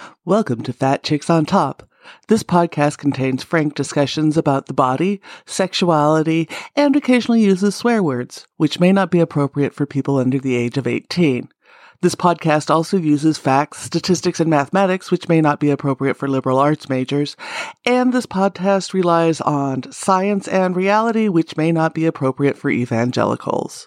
Welcome to Fat Chicks on Top. This podcast contains frank discussions about the body, sexuality, and occasionally uses swear words, which may not be appropriate for people under the age of 18. This podcast also uses facts, statistics, and mathematics, which may not be appropriate for liberal arts majors. And this podcast relies on science and reality, which may not be appropriate for evangelicals.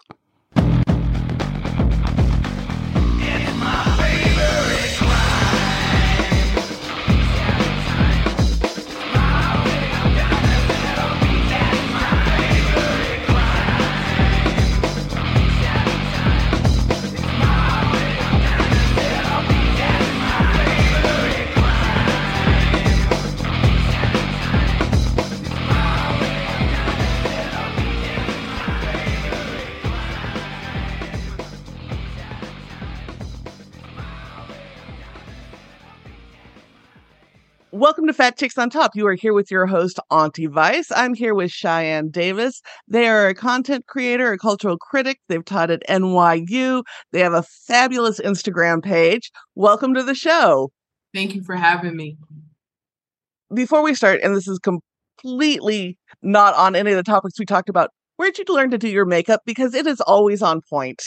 Welcome to Fat Chicks on Top. You are here with your host, Auntie Vice. I'm here with Cheyenne Davis. They are a content creator, a cultural critic. They've taught at NYU. They have a fabulous Instagram page. Welcome to the show. Thank you for having me. Before we start, and this is completely not on any of the topics we talked about, where'd you learn to do your makeup? Because it is always on point.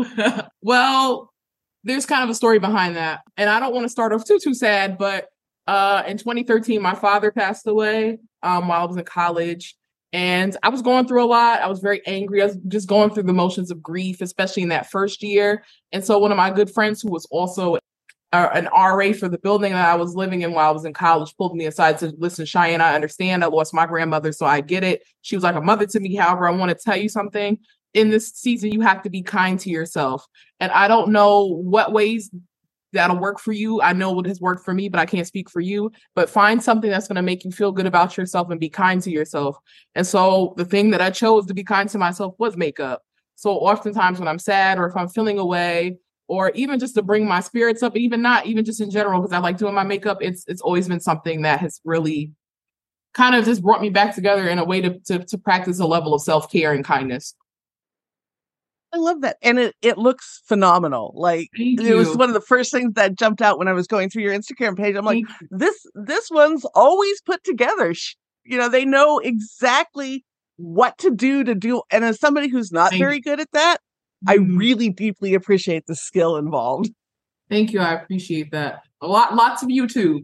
Well, there's kind of a story behind that. And I don't want to start off too sad, but in 2013, my father passed away while I was in college, and I was going through a lot. I was very angry. I was just going through the motions of grief, especially in that first year. And so one of my good friends, who was also an RA for the building that I was living in while I was in college, pulled me aside to listen, Cheyenne, I understand. I lost my grandmother, so I get it. She was like a mother to me. However, I want to tell you something. In this season, you have to be kind to yourself. And I don't know what ways that'll work for you. I know what has worked for me, but I can't speak for you. But find something that's going to make you feel good about yourself and be kind to yourself. And so the thing that I chose to be kind to myself was makeup. So oftentimes when I'm sad or if I'm feeling away, or even just to bring my spirits up, even not even just in general, because I like doing my makeup, it's always been something that has really kind of just brought me back together in a way to practice a level of self-care and kindness. I love that. And it looks phenomenal. Like, it was one of the first things that jumped out when I was going through your Instagram page. I'm like, this one's always put together. You know, they know exactly what to do. And as somebody who's not very good at that, I really deeply appreciate the skill involved. Thank you. I appreciate that. Lots of you too.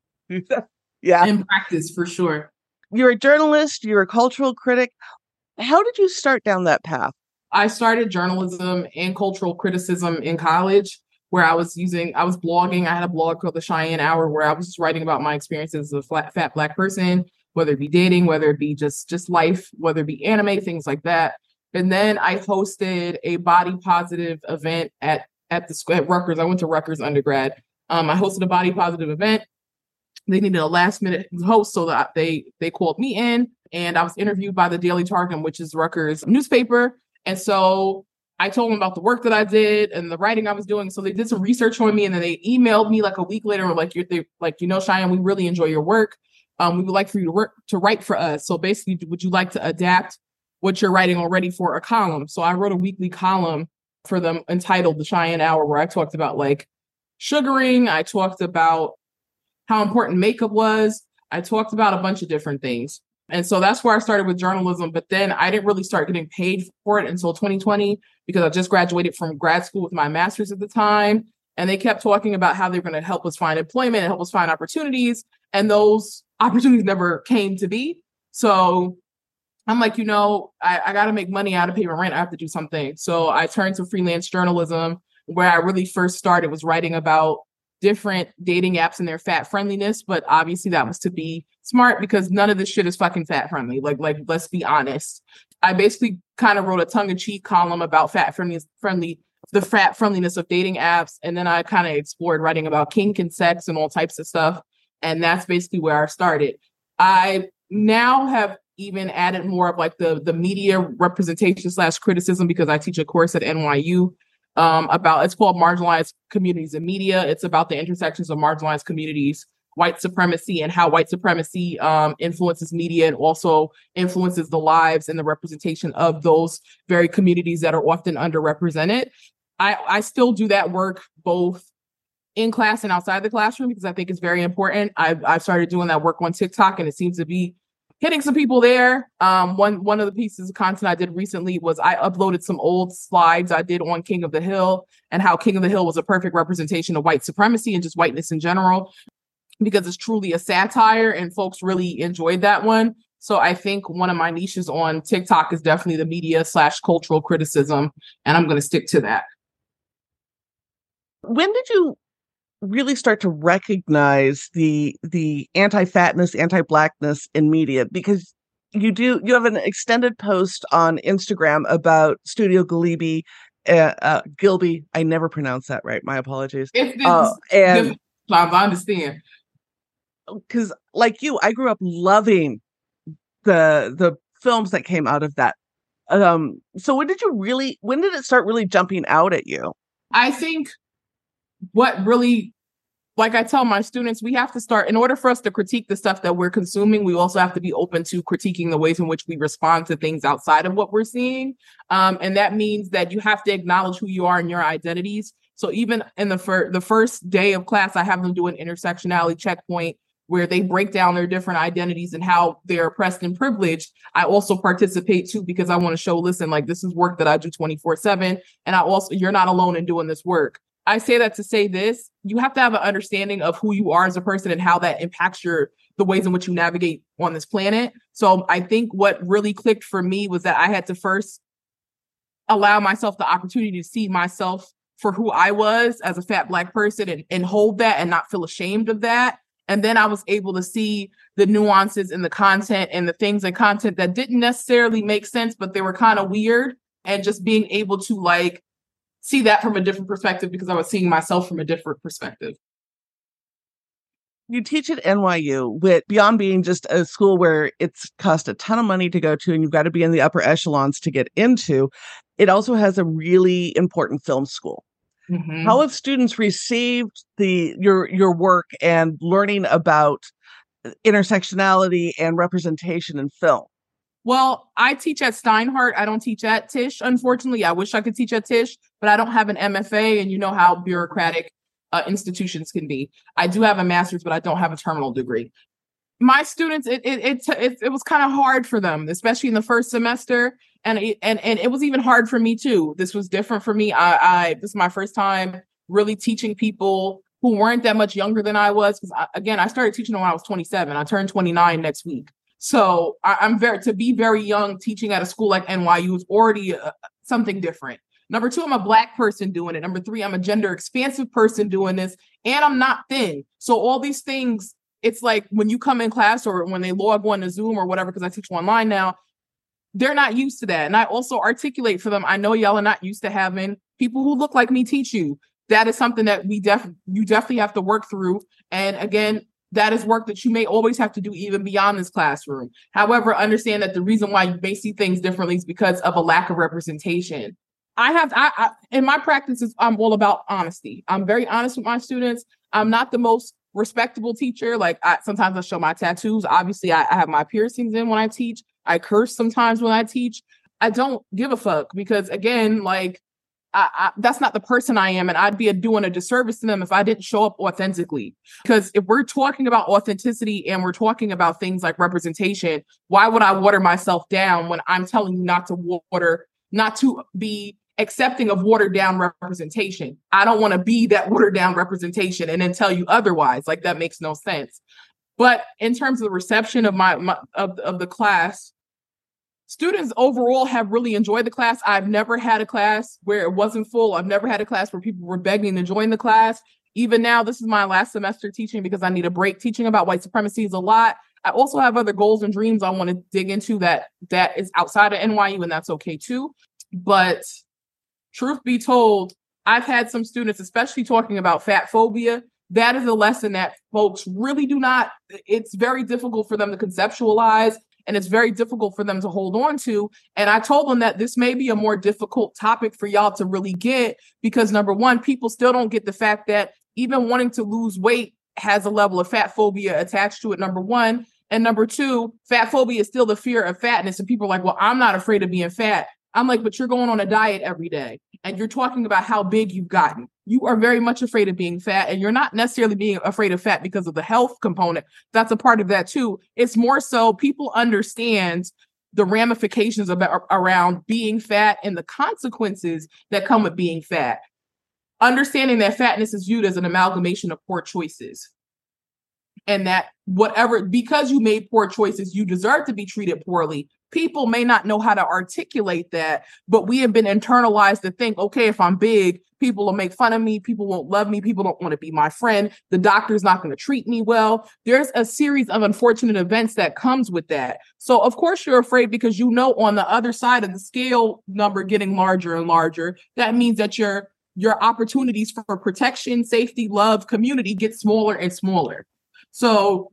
Yeah. In practice, for sure. You're a journalist. You're a cultural critic. How did you start down that path? I started journalism and cultural criticism in college, where I was blogging. I had a blog called The Cheyenne Hour, where I was just writing about my experiences as a fat Black person, whether it be dating, whether it be just life, whether it be anime, things like that. And then I hosted a body positive event at Rutgers. I went to Rutgers undergrad. I hosted a body positive event. They needed a last minute host, so that they called me in, and I was interviewed by the Daily Targum, which is Rutgers newspaper. And so I told them about the work that I did and the writing I was doing. So they did some research on me, and then they emailed me like a week later, like, Cheyenne, we really enjoy your work. We would like for you to write for us. So basically, would you like to adapt what you're writing already for a column? So I wrote a weekly column for them entitled The Cheyenne Hour, where I talked about like sugaring. I talked about how important makeup was. I talked about a bunch of different things. And so that's where I started with journalism. But then I didn't really start getting paid for it until 2020, because I just graduated from grad school with my master's at the time. And they kept talking about how they were going to help us find employment and help us find opportunities. And those opportunities never came to be. So I'm like, I got to make money out of pay my rent. I have to do something. So I turned to freelance journalism, where I really first started was writing about different dating apps and their fat friendliness. But obviously that was to be smart, because none of this shit is fucking fat friendly. Like, let's be honest. I basically kind of wrote a tongue-in-cheek column about the fat friendliness of dating apps. And then I kind of explored writing about kink and sex and all types of stuff. And that's basically where I started. I now have even added more of like the media representation / criticism, because I teach a course at NYU it's called Marginalized Communities in Media. It's about the intersections of marginalized communities, white supremacy, and how white supremacy influences media and also influences the lives and the representation of those very communities that are often underrepresented. I still do that work both in class and outside the classroom, because I think it's very important. I've started doing that work on TikTok, and it seems to be hitting some people there. One of the pieces of content I did recently was I uploaded some old slides I did on King of the Hill and how King of the Hill was a perfect representation of white supremacy and just whiteness in general, because it's truly a satire and folks really enjoyed that one. So I think one of my niches on TikTok is definitely the media/cultural criticism, and I'm going to stick to that. When did you really start to recognize the anti-fatness, anti-blackness in media? Because you have an extended post on Instagram about Studio Gilby. Gilby, I never pronounced that right. My apologies. And I understand. Because like you, I grew up loving the films that came out of that. So when did it start really jumping out at you? I think what really, like I tell my students, we have to start, in order for us to critique the stuff that we're consuming, we also have to be open to critiquing the ways in which we respond to things outside of what we're seeing. And that means that you have to acknowledge who you are and your identities. So even in the first day of class, I have them do an intersectionality checkpoint where they break down their different identities and how they're oppressed and privileged. I also participate too, because I want to show, listen, like, this is work that I do 24/7. And you're not alone in doing this work. I say that to say this: you have to have an understanding of who you are as a person and how that impacts the ways in which you navigate on this planet. So I think what really clicked for me was that I had to first allow myself the opportunity to see myself for who I was as a fat Black person and hold that and not feel ashamed of that. And then I was able to see the nuances in the content and the things in content that didn't necessarily make sense, but they were kind of weird. And just being able to like see that from a different perspective, because I was seeing myself from a different perspective. You teach at NYU, with beyond being just a school where it's cost a ton of money to go to and you've got to be in the upper echelons to get into, it also has a really important film school. Mm-hmm. How have students received your work and learning about intersectionality and representation in film? Well, I teach at Steinhardt. I don't teach at Tisch, unfortunately. I wish I could teach at Tisch, but I don't have an MFA, and you know how bureaucratic institutions can be. I do have a master's, but I don't have a terminal degree. My students, it was kind of hard for them, especially in the first semester. And it was even hard for me too. This was different for me. This is my first time really teaching people who weren't that much younger than I was. Because I started teaching when I was 27. I turned 29 next week. So to be very young teaching at a school like NYU is already something different. Number two, I'm a Black person doing it. Number three, I'm a gender expansive person doing this, and I'm not thin. So all these things, it's like when you come in class or when they log on to Zoom or whatever, because I teach online now, they're not used to that. And I also articulate for them, I know y'all are not used to having people who look like me teach you. That is something that you definitely have to work through. And again, that is work that you may always have to do even beyond this classroom. However, understand that the reason why you may see things differently is because of a lack of representation. I in my practices, I'm all about honesty. I'm very honest with my students. I'm not the most respectable teacher. Like sometimes I show my tattoos. Obviously, I have my piercings in when I teach. I curse sometimes when I teach. I don't give a fuck because, again, like that's not the person I am. And I'd be doing a disservice to them if I didn't show up authentically. Because if we're talking about authenticity and we're talking about things like representation, why would I water myself down when I'm telling you not to be accepting of watered down representation? I don't want to be that watered down representation and then tell you otherwise. Like, that makes no sense. But in terms of the reception of of the class, students overall have really enjoyed the class. I've never had a class where it wasn't full. I've never had a class where people were begging to join the class. Even now, this is my last semester teaching because I need a break. Teaching about white supremacy is a lot. I also have other goals and dreams I want to dig into that is outside of NYU, and that's okay too. But truth be told, I've had some students, especially talking about fat phobia. That is a lesson that folks really it's very difficult for them to conceptualize, and it's very difficult for them to hold on to. And I told them that this may be a more difficult topic for y'all to really get, because number one, people still don't get the fact that even wanting to lose weight has a level of fat phobia attached to it, number one. And number two, fat phobia is still the fear of fatness. And people are like, well, I'm not afraid of being fat. I'm like, but you're going on a diet every day and you're talking about how big you've gotten. you are very much afraid of being fat, and you're not necessarily being afraid of fat because of the health component. That's a part of that too. It's more so people understand the ramifications around being fat and the consequences that come with being fat. Understanding that fatness is viewed as an amalgamation of poor choices. And that because you made poor choices, you deserve to be treated poorly. People may not know how to articulate that, but we have been internalized to think, okay, if I'm big, people will make fun of me. People won't love me. People don't want to be my friend. The doctor's not going to treat me well. There's a series of unfortunate events that comes with that. So of course you're afraid, because you know on the other side of the scale number getting larger and larger, that means that your opportunities for protection, safety, love, community get smaller and smaller. So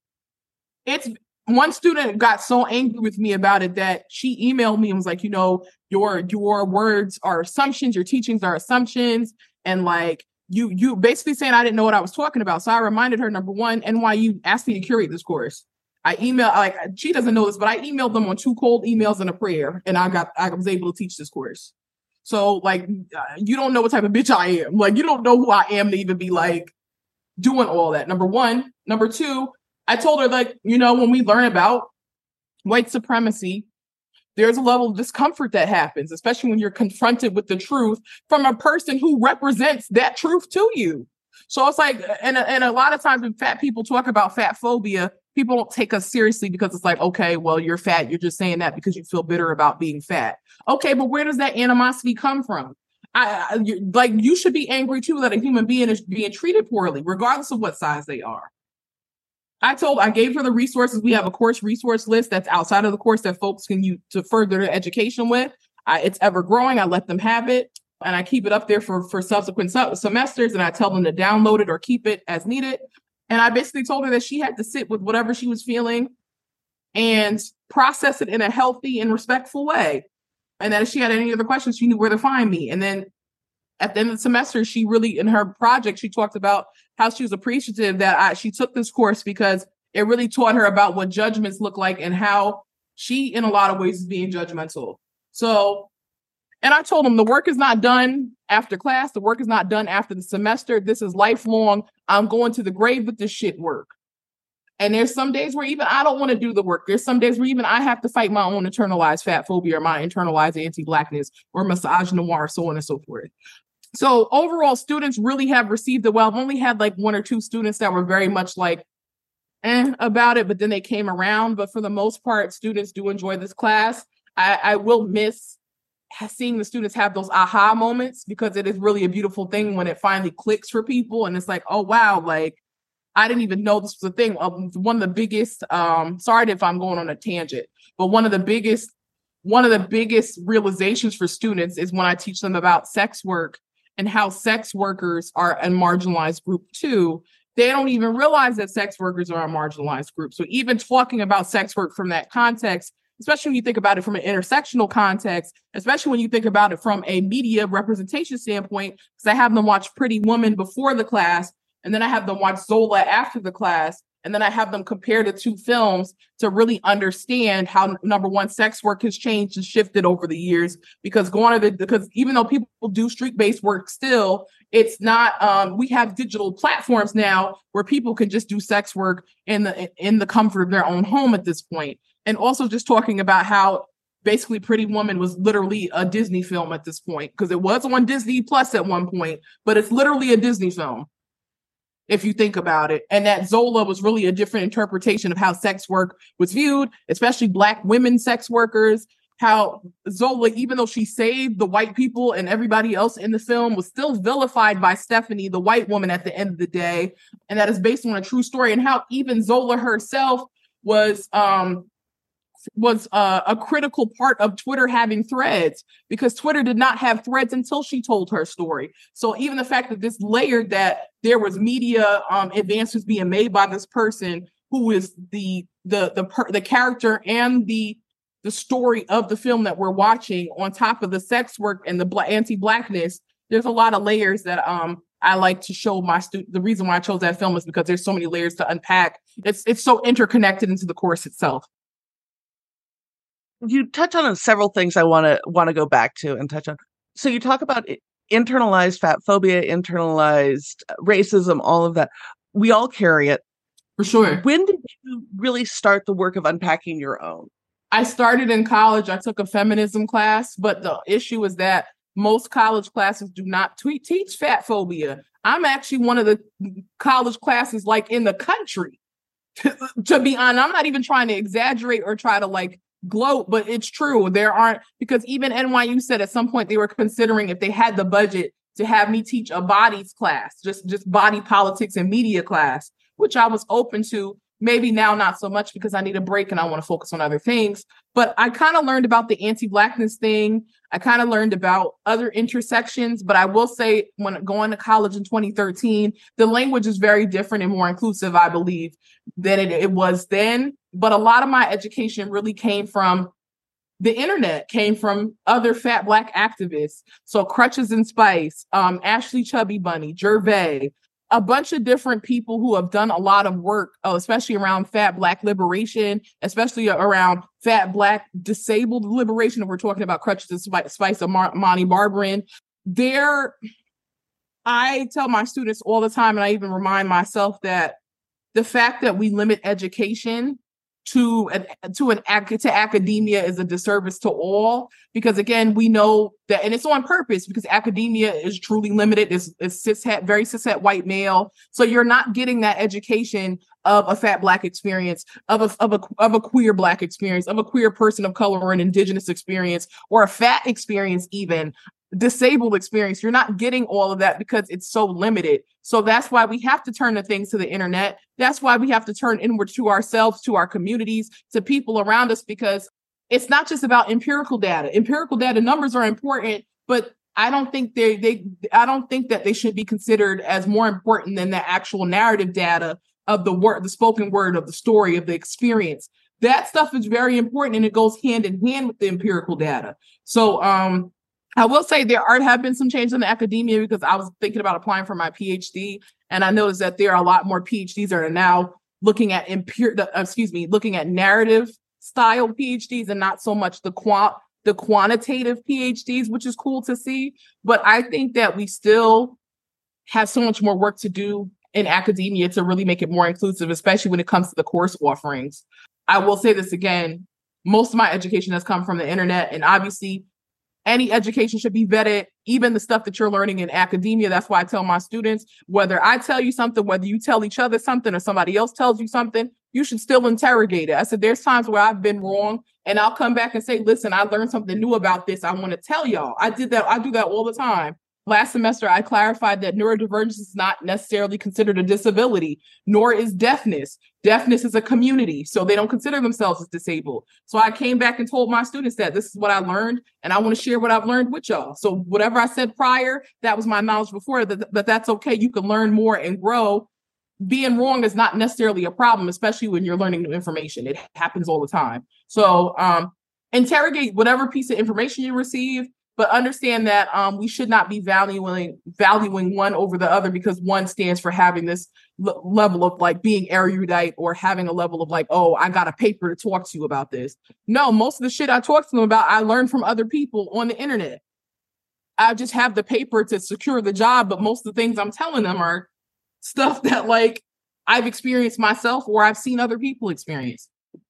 one student got so angry with me about it that she emailed me and was like, your words are assumptions, your teachings are assumptions. And like, you basically saying I didn't know what I was talking about. So I reminded her, number one, NYU asked me to curate this course. She doesn't know this, but I emailed them on 2 cold emails and a prayer. And I was able to teach this course. So like, you don't know what type of bitch I am. Like, you don't know who I am to even be like doing all that. Number one. Number two, I told her, like, when we learn about white supremacy, there's a level of discomfort that happens, especially when you're confronted with the truth from a person who represents that truth to you. So it's like, and a lot of times when fat people talk about fat phobia, people don't take us seriously because it's like, okay, well, you're fat. You're just saying that because you feel bitter about being fat. Okay, but where does that animosity come from? You should be angry too that a human being is being treated poorly, regardless of what size they are. I gave her the resources. We have a course resource list that's outside of the course that folks can use to further their education with. It's ever growing. I let them have it, and I keep it up there for subsequent semesters, and I tell them to download it or keep it as needed. And I basically told her that she had to sit with whatever she was feeling and process it in a healthy and respectful way. And that if she had any other questions, she knew where to find me. And then at the end of the semester, she really, in her project, she talked about how she was appreciative that she took this course because it really taught her about what judgments look like and how she, in a lot of ways, is being judgmental. So, and I told them the work is not done after class. The work is not done after the semester. This is lifelong. I'm going to the grave with this shit work. And there's some days where even I don't want to do the work. There's some days where even I have to fight my own internalized fat phobia or my internalized anti-Blackness or misogynoir, so on and so forth. So overall, students really have received it well. I've only had like 1 or 2 students that were very much like, about it, but then they came around. But for the most part, students do enjoy this class. I will miss seeing the students have those aha moments, because it is really a beautiful thing when it finally clicks for people. And it's like, oh, wow, like, I didn't even know this was a thing. One of the biggest, sorry if I'm going on a tangent, but one of the biggest realizations for students is when I teach them about sex work and how sex workers are a marginalized group too. They don't even realize that sex workers are a marginalized group. So even talking about sex work from that context, especially when you think about it from an intersectional context, especially when you think about it from a media representation standpoint, because I have them watch Pretty Woman before the class, and then I have them watch Zola after the class, and then I have them compare the 2 films to really understand how, number one, sex work has changed and shifted over the years. Because even though people do street-based work still, it's not. We have digital platforms now where people can just do sex work in the comfort of their own home at this point. And also just talking about how basically Pretty Woman was literally a Disney film at this point, because it was on Disney Plus at one point, but it's literally a Disney film, if you think about it. And that Zola was really a different interpretation of how sex work was viewed, especially Black women sex workers. How Zola, even though she saved the white people and everybody else in the film, was still vilified by Stephanie, the white woman, at the end of the day. And that is based on a true story. And how even Zola herself was a critical part of Twitter having threads, because Twitter did not have threads until she told her story. So even the fact that this layered that there was media advances being made by this person who is the character and the story of the film that we're watching, on top of the sex work and the anti-Blackness, there's a lot of layers that I like to show my students. The reason why I chose that film is because there's so many layers to unpack. It's so interconnected into the course itself. You touch on several things I want to go back to and touch on. So you talk about internalized fat phobia, internalized racism, all of that. We all carry it. For sure. When did you really start the work of unpacking your own? I started in college. I took a feminism class, but the issue is that most college classes do not teach fat phobia. I'm actually one of the college classes like in the country. To be honest, I'm not even trying to exaggerate or try to like gloat, but it's true. There aren't, because even NYU said at some point they were considering if they had the budget to have me teach a bodies class, just body politics and media class, which I was open to. Maybe now not so much because I need a break and I want to focus on other things. But I kind of learned about the anti-Blackness thing. I kind of learned about other intersections. But I will say when going to college in 2013, the language is very different and more inclusive, I believe, than it was then. But a lot of my education really came from the internet, came from other fat Black activists. So Crutches and Spice, Ashley Chubby Bunny, Gervais, a bunch of different people who have done a lot of work, especially around fat Black liberation, especially around fat Black disabled liberation. If we're talking about Crutches and Spice or Monty Barbarin, I tell my students all the time, and I even remind myself that the fact that we limit education to academia is a disservice to all, because again, we know that, and it's on purpose, because academia is truly limited. It's very cishet white male, so you're not getting that education of a fat Black experience, of a queer Black experience, of a queer person of color or an indigenous experience, or a fat experience, even disabled experience. You're not getting all of that because it's so limited. So that's why we have to turn the things to the internet. That's why we have to turn inward to ourselves, to our communities, to people around us, because it's not just about empirical data. Empirical data numbers are important, but I don't think I don't think that they should be considered as more important than the actual narrative data of the spoken word of the story of the experience. That stuff is very important, and it goes hand in hand with the empirical data. So I will say there have been some changes in the academia, because I was thinking about applying for my PhD, and I noticed that there are a lot more PhDs that are now looking at looking at narrative style PhDs and not so much the quantitative PhDs, which is cool to see. But I think that we still have so much more work to do in academia to really make it more inclusive, especially when it comes to the course offerings. I will say this again, most of my education has come from the internet, and obviously any education should be vetted, even the stuff that you're learning in academia. That's why I tell my students, whether I tell you something, whether you tell each other something or somebody else tells you something, you should still interrogate it. I said, there's times where I've been wrong, and I'll come back and say, listen, I learned something new about this. I want to tell y'all. I do that all the time. Last semester, I clarified that neurodivergence is not necessarily considered a disability, nor is deafness. Deafness is a community, so they don't consider themselves as disabled. So I came back and told my students that this is what I learned, and I want to share what I've learned with y'all. So whatever I said prior, that was my knowledge before, but that's okay. You can learn more and grow. Being wrong is not necessarily a problem, especially when you're learning new information. It happens all the time. So interrogate whatever piece of information you receive, but understand that we should not be valuing one over the other because one stands for having this level of like being erudite or having a level of like, oh, I got a paper to talk to you about this. No, most of the shit I talk to them about, I learned from other people on the internet. I just have the paper to secure the job, but most of the things I'm telling them are stuff that like I've experienced myself or I've seen other people experience.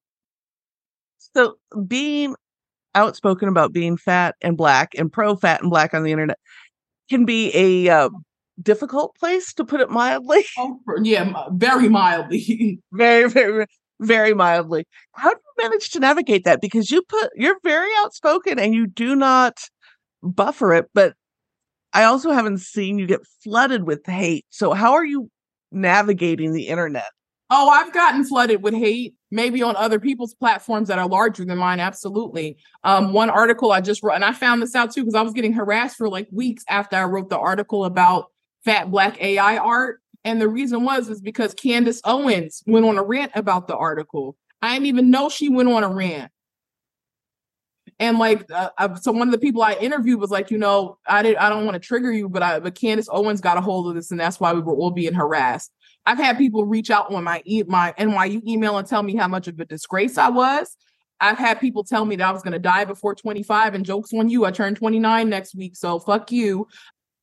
So being outspoken about being fat and Black and pro-fat and Black on the internet can be a difficult place, to put it mildly. Oh, yeah, very mildly. Very, very, very mildly. How do you manage to navigate that? Because you're very outspoken and you do not buffer it, but I also haven't seen you get flooded with hate. So how are you navigating the internet? Oh, I've gotten flooded with hate, maybe on other people's platforms that are larger than mine. Absolutely. One article I just wrote, and I found this out too, because I was getting harassed for like weeks after I wrote the article about fat Black AI art. And the reason is because Candace Owens went on a rant about the article. I didn't even know she went on a rant. And like, so one of the people I interviewed was like, I don't want to trigger you, but Candace Owens got a hold of this, and that's why we were all being harassed. I've had people reach out on my NYU email and tell me how much of a disgrace I was. I've had people tell me that I was going to die before 25, and joke's on you, I turn 29 next week, so fuck you.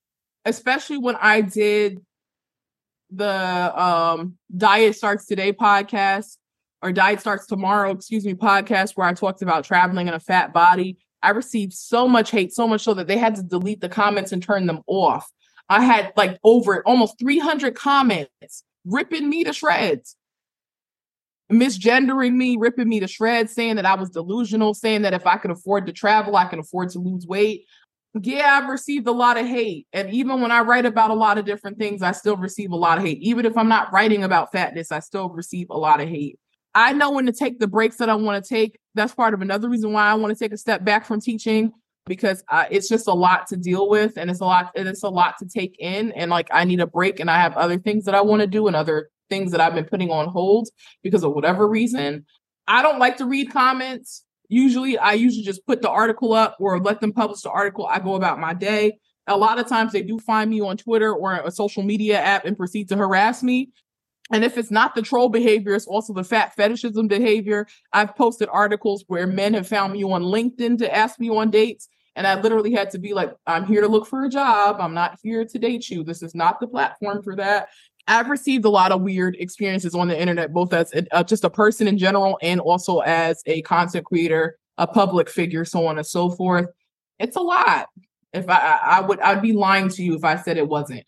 especially when I did the Diet Starts Today podcast, or Diet Starts Tomorrow, podcast, where I talked about traveling in a fat body. I received so much hate, so much so that they had to delete the comments and turn them off. I had like over almost 300 comments ripping me to shreds, misgendering me, ripping me to shreds, saying that I was delusional, saying that if I could afford to travel, I can afford to lose weight. Yeah, I've received a lot of hate. And even when I write about a lot of different things, I still receive a lot of hate. Even if I'm not writing about fatness, I still receive a lot of hate. I know when to take the breaks that I want to take. That's part of another reason why I want to take a step back from teaching, because it's just a lot to deal with, and it's a lot to take in. And like, I need a break, and I have other things that I want to do and other things that I've been putting on hold because of whatever reason. I don't like to read comments. I usually just put the article up or let them publish the article. I go about my day. A lot of times they do find me on Twitter or a social media app and proceed to harass me. And if it's not the troll behavior, it's also the fat fetishism behavior. I've posted articles where men have found me on LinkedIn to ask me on dates. And I literally had to be like, I'm here to look for a job. I'm not here to date you. This is not the platform for that. I've received a lot of weird experiences on the internet, both as just a person in general and also as a content creator, a public figure, so on and so forth. It's a lot. If I'd be lying to you if I said it wasn't.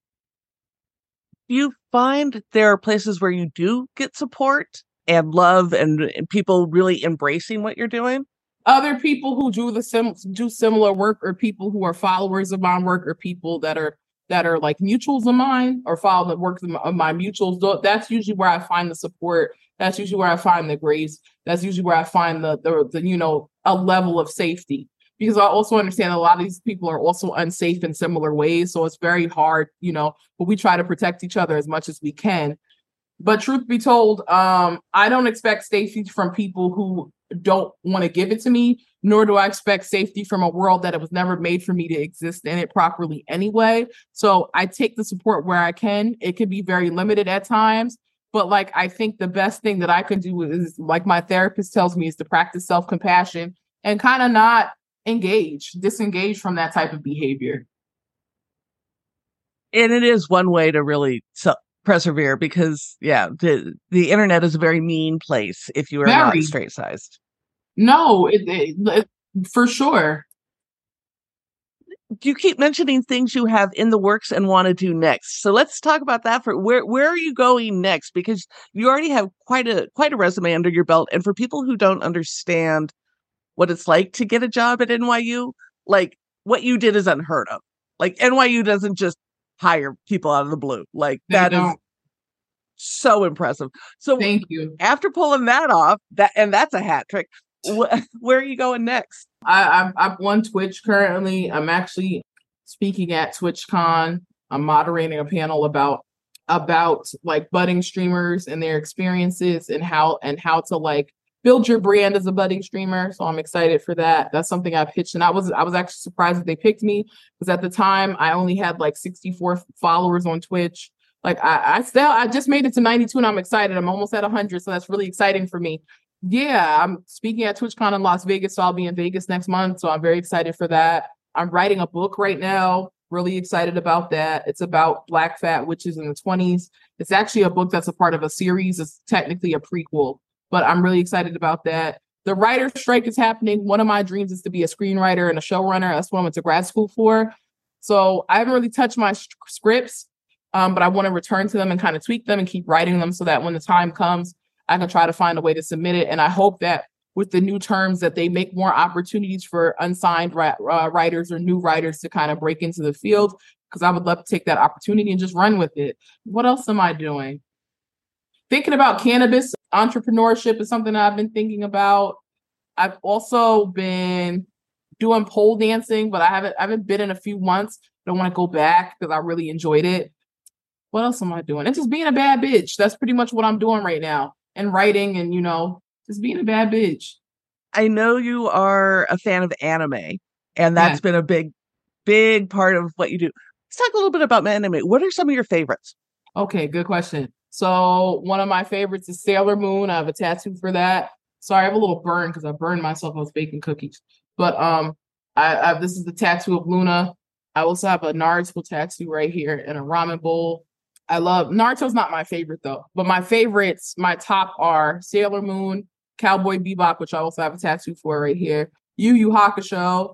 Do you find there are places where you do get support and love and people really embracing what you're doing? Other people who do similar work, or people who are followers of my work, or people that are like mutuals of mine or follow the work of my mutuals. That's usually where I find the support. That's usually where I find the grace. That's usually where I find the a level of safety. Because I also understand a lot of these people are also unsafe in similar ways. So it's very hard, but we try to protect each other as much as we can. But truth be told, I don't expect safety from people who don't want to give it to me, nor do I expect safety from a world that it was never made for me to exist in it properly anyway. So I take the support where I can. It can be very limited at times, but like, I think the best thing that I can do is, like my therapist tells me, is to practice self-compassion and kind of not disengage from that type of behavior. And it is one way to really persevere, because the internet is a very mean place if you are not straight sized. No, it for sure. You keep mentioning things you have in the works and want to do next. So let's talk about that. For where are you going next? Because you already have quite a resume under your belt. And for people who don't understand what it's like to get a job at NYU, like, what you did is unheard of. Like, NYU doesn't just hire people out of the blue. Like, that is so impressive. So thank you. After pulling that off, that's a hat trick. Where are you going next? I'm on Twitch currently. I'm actually speaking at TwitchCon. I'm moderating a panel about like budding streamers and their experiences and how to like build your brand as a budding streamer. So I'm excited for that. That's something I pitched, and I was actually surprised that they picked me, because at the time I only had like 64 followers on Twitch. Like, I just made it to 92, and I'm excited. I'm almost at 100, so that's really exciting for me. Yeah, I'm speaking at TwitchCon in Las Vegas, so I'll be in Vegas next month. So I'm very excited for that. I'm writing a book right now. Really excited about that. It's about Black fat witches in the 20s. It's actually a book that's a part of a series. It's technically a prequel, but I'm really excited about that. The writer's strike is happening. One of my dreams is to be a screenwriter and a showrunner. That's what I went to grad school for. So I haven't really touched my scripts, but I want to return to them and kind of tweak them and keep writing them so that when the time comes, I can try to find a way to submit it. And I hope that with the new terms that they make more opportunities for unsigned writers or new writers to kind of break into the field, because I would love to take that opportunity and just run with it. What else am I doing? Thinking about cannabis entrepreneurship is something I've been thinking about. I've also been doing pole dancing, but I haven't been in a few months. I don't want to go back because I really enjoyed it. What else am I doing? It's just being a bad bitch. That's pretty much what I'm doing right now. And writing and, just being a bad bitch. I know you are a fan of anime, and that's been a big, big part of what you do. Let's talk a little bit about anime. What are some of your favorites? Okay, good question. So one of my favorites is Sailor Moon. I have a tattoo for that. Sorry, I have a little burn because I burned myself. I was baking cookies. But this is the tattoo of Luna. I also have a Naruto tattoo right here and a ramen bowl. I love Naruto's not my favorite though, but my favorites, my top are Sailor Moon, Cowboy Bebop, which I also have a tattoo for right here. Yu Yu Hakusho.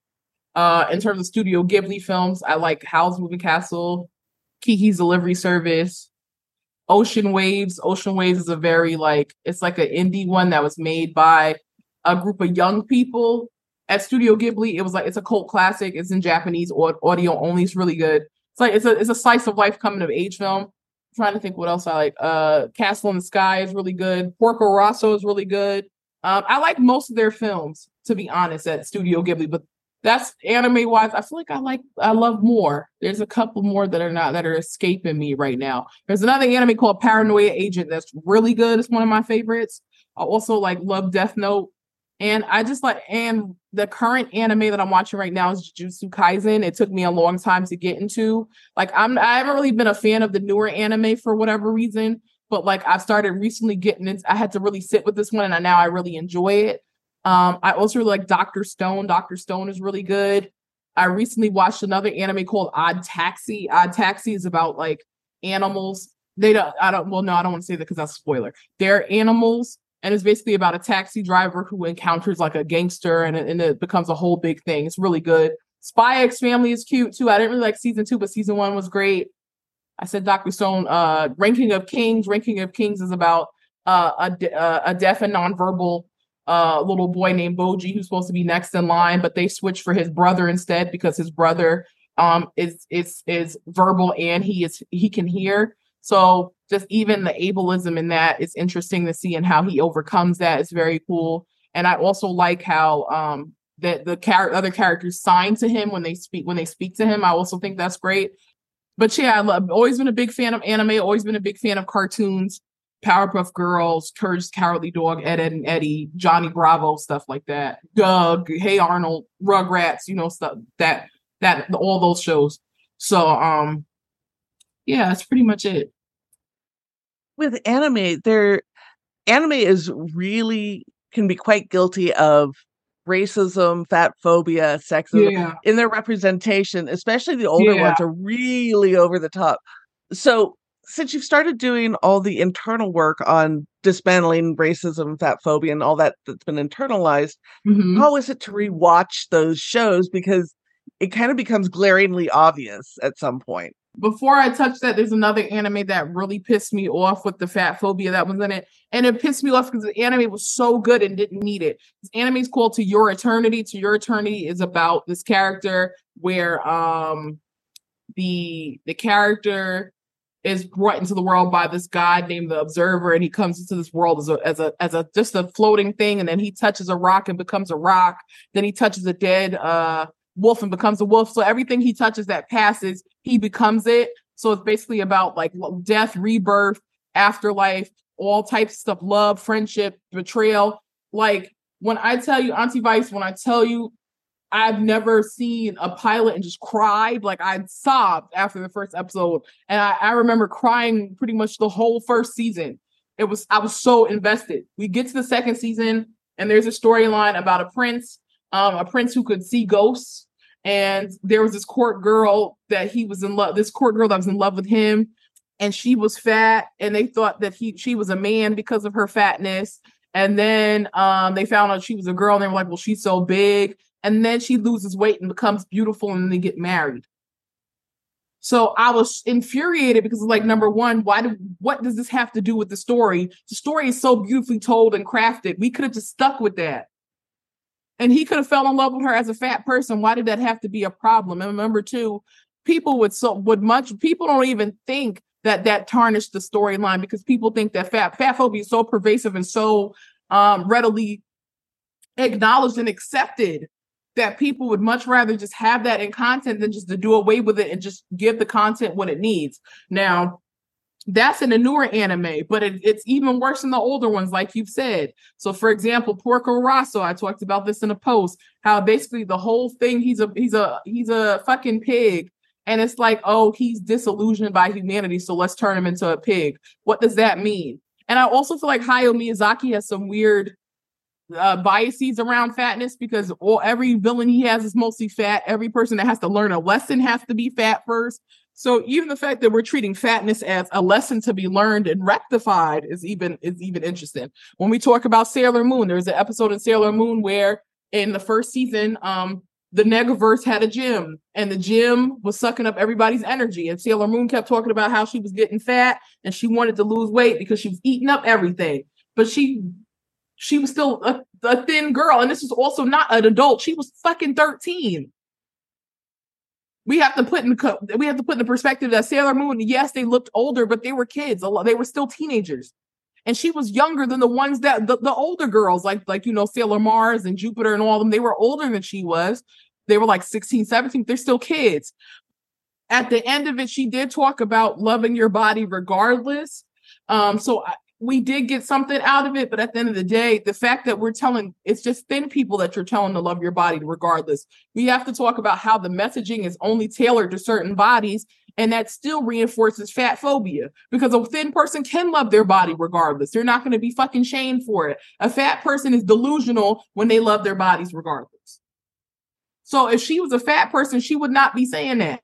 In terms of Studio Ghibli films, I like Howl's Moving Castle, Kiki's Delivery Service, Ocean Waves. Ocean Waves is a very like it's like an indie one that was made by a group of young people at Studio Ghibli. It was like it's a cult classic. It's in Japanese audio only. It's really good. It's like it's a slice of life coming of age film. I'm trying to think what else I like. Castle in the Sky is really good. Porco Rosso is really good. I like most of their films, to be honest, at Studio Ghibli, but that's anime wise. I feel like I love more. There's a couple more that are escaping me right now. There's another anime called Paranoia Agent that's really good. It's one of my favorites. I also like love Death Note. And I just like and the current anime that I'm watching right now is Jujutsu Kaisen. It took me a long time to get into. Like I haven't really been a fan of the newer anime for whatever reason, but like I started recently getting into I had to really sit with this one and now I really enjoy it. I also really like Dr. Stone. Dr. Stone is really good. I recently watched another anime called Odd Taxi. Odd Taxi is about like animals. I don't want to say that because that's a spoiler. They're animals, and it's basically about a taxi driver who encounters like a gangster and it becomes a whole big thing. It's really good. Spy X Family is cute too. I didn't really like season 2, but season 1 was great. I said Dr. Stone, Ranking of Kings. Ranking of Kings is about a deaf and nonverbal little boy named Boji who's supposed to be next in line, but they switch for his brother instead because his brother is verbal and he can hear. So just even the ableism in that is interesting to see and how he overcomes that is very cool. And I also like how other characters sign to him when they speak to him. I also think that's great. But yeah, I've always been a big fan of anime, always been a big fan of cartoons. Powerpuff Girls, Courage the Cowardly Dog, Ed, Ed and Eddie, Johnny Bravo, stuff like that. Doug, Hey Arnold, Rugrats, stuff that all those shows. So yeah, that's pretty much it. With anime, anime is really can be quite guilty of racism, fat phobia, sexism in their representation, especially the older ones are really over the top. So since you've started doing all the internal work on dismantling racism, fat phobia, and all that's been internalized, how is it to rewatch those shows? Because it kind of becomes glaringly obvious at some point. Before I touch that, there's another anime that really pissed me off with the fat phobia that was in it. And it pissed me off because the anime was so good and didn't need it. This anime is called To Your Eternity. To Your Eternity is about this character where the character is brought into the world by this god named the Observer, and he comes into this world as a just a floating thing, and then he touches a rock and becomes a rock. Then he touches a dead wolf and becomes a wolf. So everything he touches that passes, he becomes it. So it's basically about like death, rebirth, afterlife, all types of stuff, love, friendship, betrayal. Like when I tell you, Auntie Vice, when I tell you I've never seen a pilot and just cried. Like I sobbed after the first episode. And I remember crying pretty much the whole first season. I was so invested. We get to the second season and there's a storyline about a prince who could see ghosts. And there was this court girl that was in love with him. And she was fat and they thought that she was a man because of her fatness. And then they found out she was a girl and they were like, well, she's so big. And then she loses weight and becomes beautiful and they get married. So I was infuriated because like, number one, what does this have to do with the story? The story is so beautifully told and crafted. We could have just stuck with that. And he could have fell in love with her as a fat person. Why did that have to be a problem? And number two, people don't even think that tarnished the storyline because people think that fat phobia is so pervasive and so readily acknowledged and accepted that people would much rather just have that in content than just to do away with it and just give the content what it needs. Now, that's in the newer anime, but it's even worse in the older ones, like you've said. So, for example, Porco Rosso, I talked about this in a post, how basically the whole thing, he's a fucking pig. And it's like, oh, he's disillusioned by humanity, so let's turn him into a pig. What does that mean? And I also feel like Hayao Miyazaki has some weird biases around fatness because every villain he has is mostly fat. Every person that has to learn a lesson has to be fat first. So even the fact that we're treating fatness as a lesson to be learned and rectified is even interesting. When we talk about Sailor Moon, there's an episode in Sailor Moon where in the first season, the Negaverse had a gym, and the gym was sucking up everybody's energy. And Sailor Moon kept talking about how she was getting fat and she wanted to lose weight because she was eating up everything. But she was still a thin girl, and this is also not an adult. She was fucking 13. We have to put in the perspective that Sailor Moon, yes, they looked older, but they were kids. They were still teenagers. And she was younger than the ones that the older girls, like Sailor Mars and Jupiter and all of them, they were older than she was. They were like 16, 17. They're still kids. At the end of it, she did talk about loving your body regardless. We did get something out of it, but at the end of the day, the fact that it's just thin people that you're telling to love your body regardless. We have to talk about how the messaging is only tailored to certain bodies, and that still reinforces fat phobia because a thin person can love their body regardless. They're not going to be fucking shamed for it. A fat person is delusional when they love their bodies regardless. So if she was a fat person, she would not be saying that.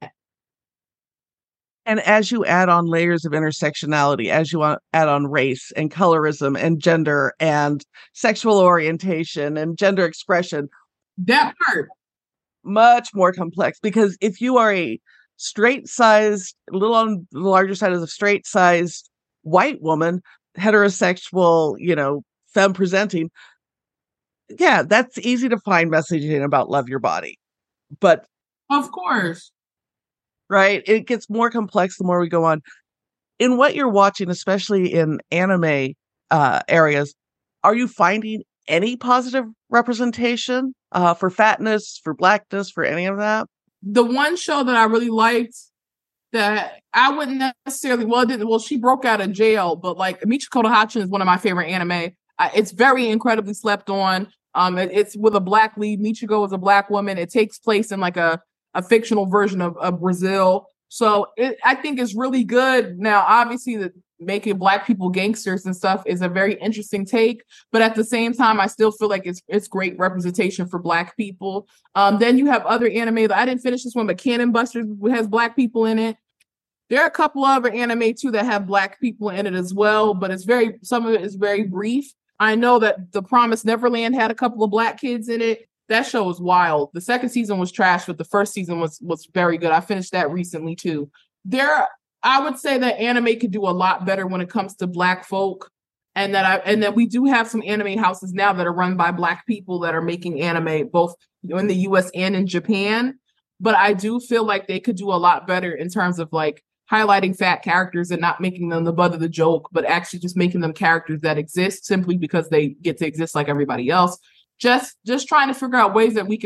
And as you add on layers of intersectionality, as you add on race and colorism and gender and sexual orientation and gender expression, that part, much more complex. Because if you are a straight-sized, a little on the larger side of the straight-sized white woman, heterosexual, femme presenting, yeah, that's easy to find messaging about love your body. But of course. Right? It gets more complex the more we go on. In what you're watching, especially in anime areas, are you finding any positive representation for fatness, for blackness, for any of that? The one show that I really liked that I wouldn't necessarily, she broke out of jail, but like Michiko Hatchin is one of my favorite anime. It's very incredibly slept on. It's with a black lead. Michiko is a black woman. It takes place in like a fictional version of Brazil. So I think it's really good. Now, obviously, making black people gangsters and stuff is a very interesting take. But at the same time, I still feel like it's great representation for black people. Then you have other anime. I didn't finish this one, but Cannon Busters has black people in it. There are a couple other anime, too, that have black people in it as well. But some of it is very brief. I know that The Promised Neverland had a couple of black kids in it. That show was wild. The second season was trash, but the first season was very good. I finished that recently too. I would say that anime could do a lot better when it comes to black folk, and that we do have some anime houses now that are run by black people that are making anime both in the US and in Japan. But I do feel like they could do a lot better in terms of like highlighting fat characters and not making them the butt of the joke, but actually just making them characters that exist simply because they get to exist like everybody else. Just trying to figure out ways that we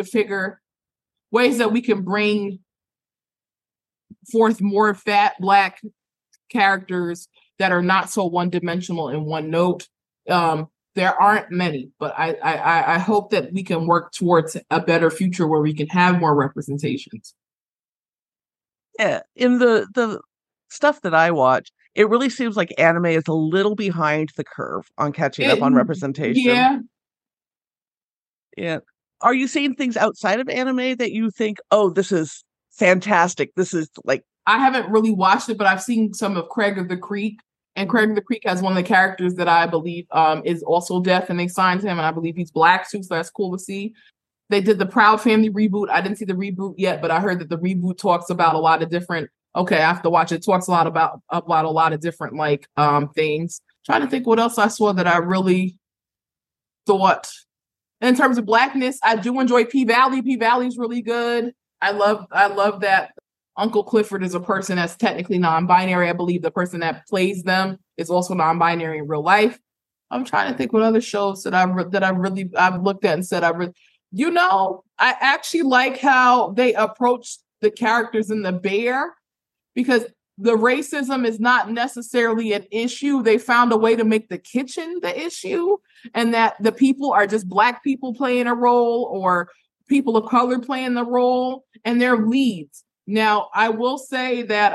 can bring forth more fat black characters that are not so one-dimensional and one note. There aren't many, but I hope that we can work towards a better future where we can have more representations. Yeah, in the stuff that I watch, it really seems like anime is a little behind the curve on catching up on representation. Yeah. Yeah. Are you seeing things outside of anime that you think, oh, this is fantastic? This is like... I haven't really watched it, but I've seen some of Craig of the Creek. And Craig of the Creek has one of the characters that I believe is also deaf, and they signed him, and I believe he's black too, so that's cool to see. They did the Proud Family reboot. I didn't see the reboot yet, but I heard that the reboot talks about a lot of different... Okay, I have to watch it. It talks a lot about a lot of different things. Trying to think what else I saw that I really thought... In terms of blackness, I do enjoy P-Valley. P-Valley is really good. I love that Uncle Clifford is a person that's technically non-binary. I believe the person that plays them is also non-binary in real life. I'm trying to think what other shows that I've looked at and said I actually like how they approach the characters in The Bear, because the racism is not necessarily an issue. They found a way to make the kitchen the issue, and that the people are just black people playing a role or people of color playing the role, and they're leads. Now, I will say that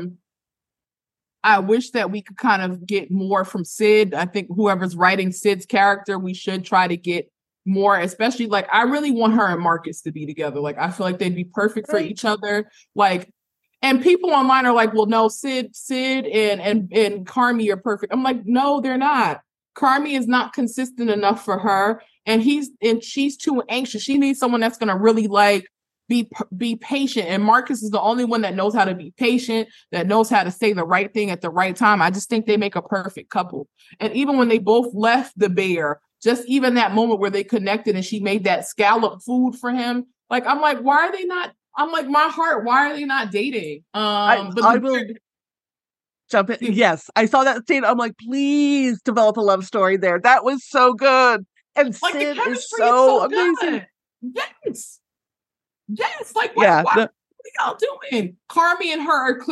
I wish that we could kind of get more from Sid. I think whoever's writing Sid's character, we should try to get more, especially like I really want her and Marcus to be together. Like I feel like they'd be perfect for each other. Like, and people online are like, well, no, Sid and Carmy are perfect. I'm like, no, they're not. Carmy is not consistent enough for her, and she's too anxious. She needs someone that's gonna really like be patient. And Marcus is the only one that knows how to be patient, that knows how to say the right thing at the right time. I just think they make a perfect couple. And even when they both left the bear, just even that moment where they connected and she made that scallop food for him, like I'm like, why are they not? I'm like, my heart, why are they not dating? I will jump in. Yes, I saw that scene. I'm like, please develop a love story there. That was so good. And like, Sid is so amazing. Yes. Like, what are y'all doing? Carmy and her are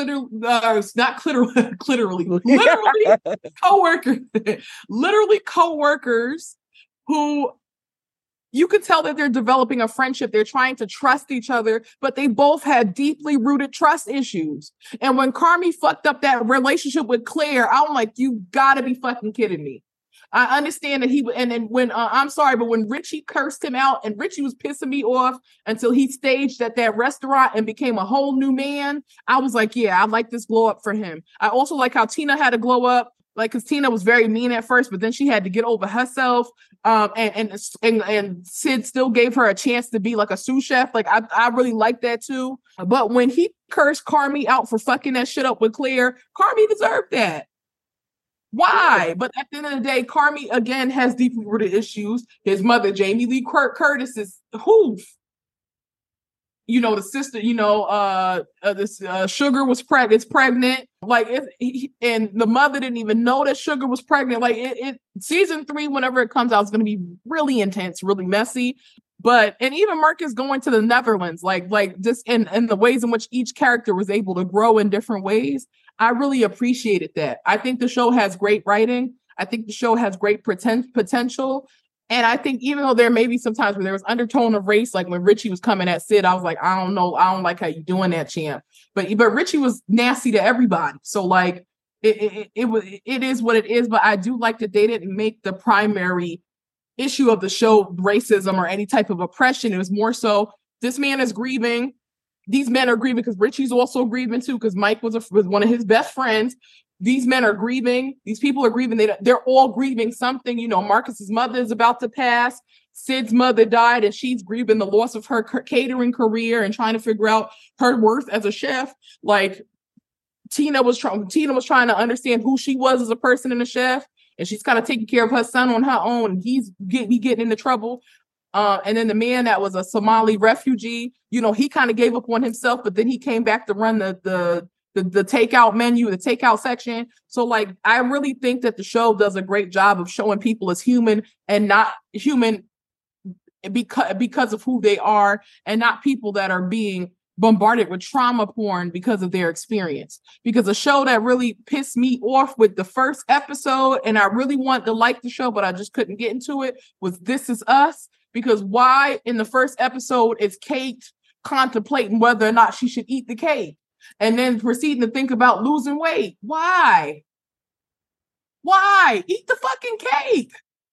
literally co-workers. Literally co-workers who you could tell that they're developing a friendship. They're trying to trust each other, but they both had deeply rooted trust issues. And when Carmy fucked up that relationship with Claire, I'm like, you gotta be fucking kidding me. I understand that and then when I'm sorry, but when Richie cursed him out, and Richie was pissing me off until he staged at that restaurant and became a whole new man, I was like, yeah, I like this glow up for him. I also like how Tina had to glow up. Like, because Tina was very mean at first, but then she had to get over herself. And Sid still gave her a chance to be like a sous chef. Like, I really like that too. But when he cursed Carmy out for fucking that shit up with Claire, Carmy deserved that. Why? But at the end of the day, Carmy again has deeply rooted issues. His mother, Jamie Lee Curtis, is the sister, this Sugar was pregnant. Like, and the mother didn't even know that Sugar was pregnant. Like, season 3, whenever it comes out, is going to be really intense, really messy. And even Marcus going to the Netherlands, like just in the ways in which each character was able to grow in different ways, I really appreciated that. I think the show has great writing. I think the show has great potential. And I think even though there may be some times where there was undertone of race, like when Richie was coming at Sid, I was like, I don't know. I don't like how you doing that, champ. But Richie was nasty to everybody. So like, it is what it is. But I do like that they didn't make the primary issue of the show racism or any type of oppression. It was more so, this man is grieving. These men are grieving because Richie's also grieving too, because Mike was one of his best friends. These men are grieving. These people are grieving. They're all grieving something. Marcus's mother is about to pass. Sid's mother died, and she's grieving the loss of her catering career and trying to figure out her worth as a chef. Like, Tina was trying to understand who she was as a person and a chef, and she's kind of taking care of her son on her own. And he's getting into trouble. And then the man that was a Somali refugee, he kind of gave up on himself, but then he came back to run the takeout menu, the takeout section. So like, I really think that the show does a great job of showing people as human and not human because of who they are, and not people that are being bombarded with trauma porn because of their experience. Because a show that really pissed me off with the first episode, and I really wanted to like the show, but I just couldn't get into it, was This Is Us. Because why in the first episode is Kate contemplating whether or not she should eat the cake, and then proceeding to think about losing weight? Why? Eat the fucking cake.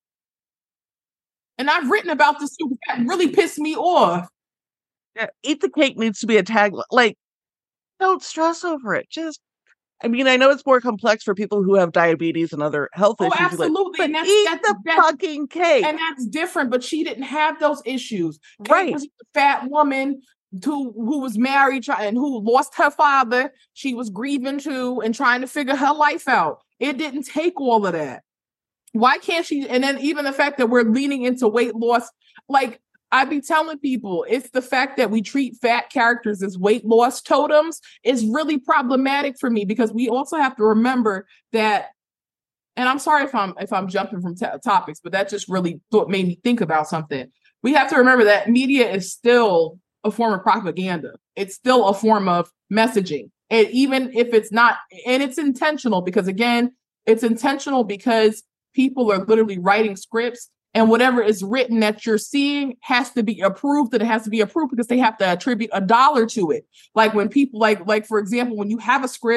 And I've written about this too. That really pissed me off. Yeah, eat the cake needs to be a tagline. Like, don't stress over it. I know it's more complex for people who have diabetes and other health issues. Absolutely. But eat the fucking cake. And that's different, but she didn't have those issues. Right. Kate was a fat woman who was married and who lost her father. She was grieving too and trying to figure her life out. It didn't take all of that. Why can't she? And then even the fact that we're leaning into weight loss, like, I be telling people, it's the fact that we treat fat characters as weight loss totems is really problematic for me, because we also have to remember that, and I'm sorry if I'm jumping from topics, but that just really made me think about something. We have to remember that media is still a form of propaganda. It's still a form of messaging. And even if it's not, and it's intentional, because again, it's intentional because people are literally writing scripts, and whatever is written that you're seeing has to be approved, and it has to be approved because they have to attribute $1 to it. Like when people, like for example, when you have a script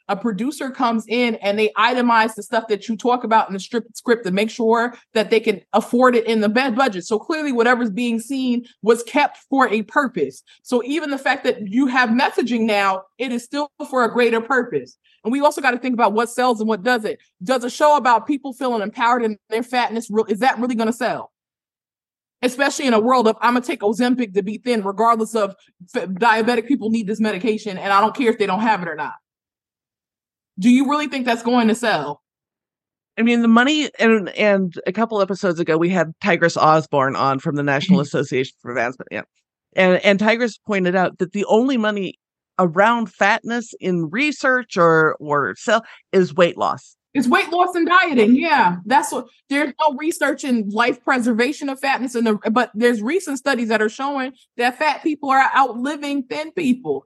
a producer comes in and they itemize the stuff that you talk about in the script to make sure that they can afford it in the budget. So clearly whatever's being seen was kept for a purpose. So even the fact that you have messaging now, it is still for a greater purpose. And we also got to think about what sells and what doesn't. Does a show about people feeling empowered in their fatness, is that really going to sell? Especially in a world of, I'm going to take Ozempic to be thin, regardless of diabetic people need this medication, and I don't care if they don't have it or not. Do you really think that's going to sell? I mean, the money, and a couple episodes ago, we had Tigress Osborne on from the National Association for Advancement. Yeah. And Tigress pointed out that the only money around fatness in research or sell is weight loss. It's weight loss and dieting. Yeah, that's what. There's no research in life preservation of fatness, but there's recent studies that are showing that fat people are outliving thin people.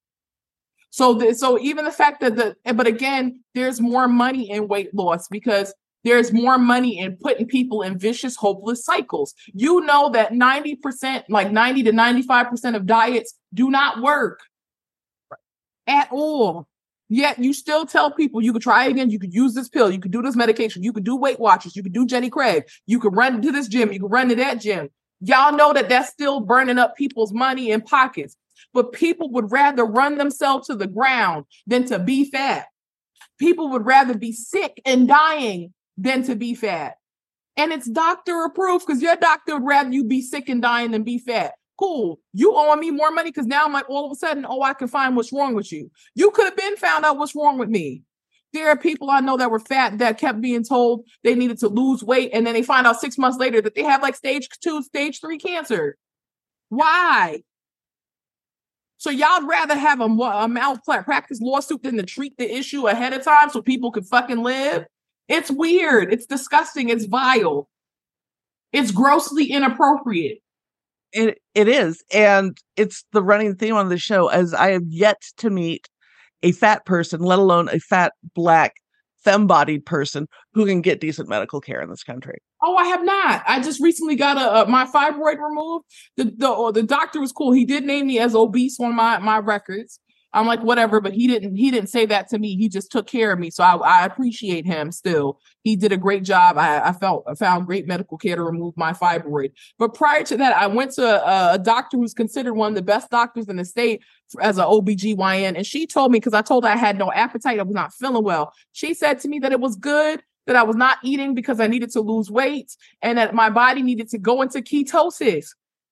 So even the fact that but again, there's more money in weight loss because there's more money in putting people in vicious, hopeless cycles. You know that 90%, like 90 to 95% of diets do not work at all. Yet you still tell people you could try again. You could use this pill. You could do this medication. You could do Weight Watchers. You could do Jenny Craig. You could run to this gym. You could run to that gym. Y'all know that that's still burning up people's money in pockets. But people would rather run themselves to the ground than to be fat. People would rather be sick and dying than to be fat. And it's doctor approved because your doctor would rather you be sick and dying than be fat. Cool. You owe me more money because now I'm like, all of a sudden, I can find what's wrong with you. You could have been found out what's wrong with me. There are people I know that were fat that kept being told they needed to lose weight. And then they find out 6 months later that they have like stage 2, stage 3 cancer. Why? So y'all rather have a malpractice lawsuit than to treat the issue ahead of time so people could fucking live? It's weird. It's disgusting. It's vile. It's grossly inappropriate. It is. And it's the running theme on the show, as I have yet to meet a fat person, let alone a fat, Black, femme-bodied person who can get decent medical care in this country. Oh, I have not. I just recently got my fibroid removed. The doctor was cool. He did name me as obese on my records. I'm like, whatever, but he didn't say that to me. He just took care of me. So I appreciate him still. He did a great job. I found great medical care to remove my fibroid. But prior to that, I went to a doctor who's considered one of the best doctors in the state as an OBGYN. And she told me, because I told her I had no appetite, I was not feeling well. She said to me that it was good that I was not eating because I needed to lose weight and that my body needed to go into ketosis.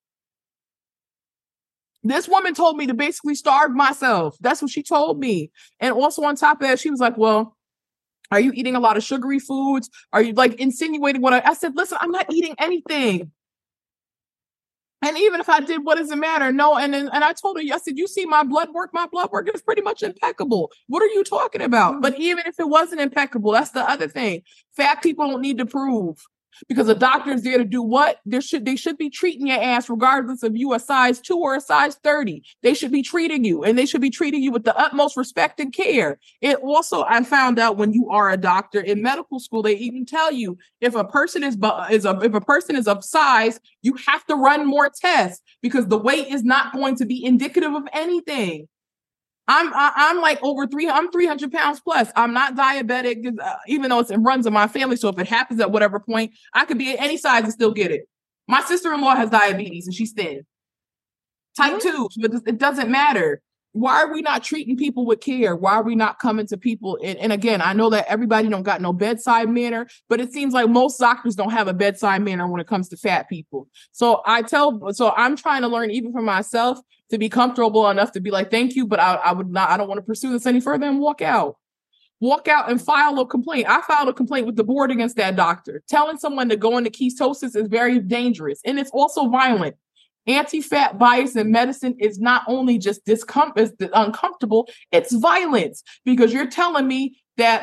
This woman told me to basically starve myself. That's what she told me. And also on top of that, she was like, well, are you eating a lot of sugary foods? Are you like insinuating what I said, listen, I'm not eating anything. And even if I did, what does it matter? No. And I told her, I said, you see my blood work is pretty much impeccable. What are you talking about? But even if it wasn't impeccable, that's the other thing. Fat people don't need to prove. Because a doctor is there to do what? They should be treating your ass regardless of you a size 2 or a size 30. They should be treating you, and they should be treating you with the utmost respect and care. It also, I found out when you are a doctor in medical school, they even tell you if a person is of size, you have to run more tests because the weight is not going to be indicative of anything. I'm like I'm 300 pounds plus. I'm not diabetic, even though it runs in my family. So if it happens at whatever point, I could be at any size and still get it. My sister-in-law has diabetes and she's thin. Type 2, but it doesn't matter. Why are we not treating people with care? Why are we not coming to people? And again, I know that everybody don't got no bedside manner, but it seems like most doctors don't have a bedside manner when it comes to fat people. So I'm trying to learn even for myself to be comfortable enough to be like, thank you, but I don't want to pursue this any further and walk out and file a complaint. I filed a complaint with the board against that doctor. Telling someone to go into ketosis is very dangerous. And it's also violent. Anti-fat bias in medicine is not only just uncomfortable, it's violence because you're telling me that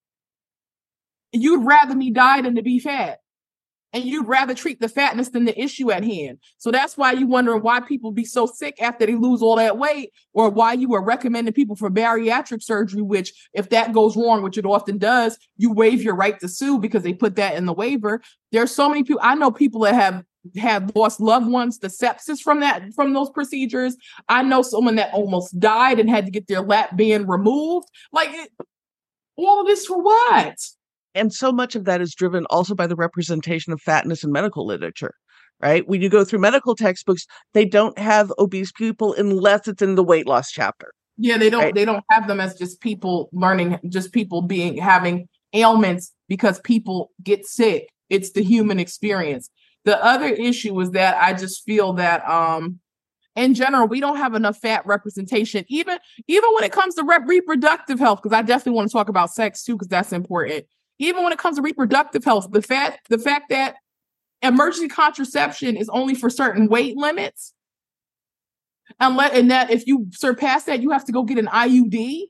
you'd rather me die than to be fat. And you'd rather treat the fatness than the issue at hand. So that's why you wondering why people be so sick after they lose all that weight, or why you are recommending people for bariatric surgery, which if that goes wrong, which it often does, you waive your right to sue because they put that in the waiver. There's so many people. I know people that have had lost loved ones, the sepsis from those procedures. I know someone that almost died and had to get their lap band removed. All of this for what? And so much of that is driven also by the representation of fatness in medical literature, right? When you go through medical textbooks, they don't have obese people unless it's in the weight loss chapter. Yeah, they don't. Right? They don't have them as just people learning, just people having ailments because people get sick. It's the human experience. The other issue is that I just feel that in general, we don't have enough fat representation, even when it comes to reproductive health, because I definitely want to talk about sex too, because that's important. Even when it comes to reproductive health, the fact that emergency contraception is only for certain weight limits, and that if you surpass that, you have to go get an IUD.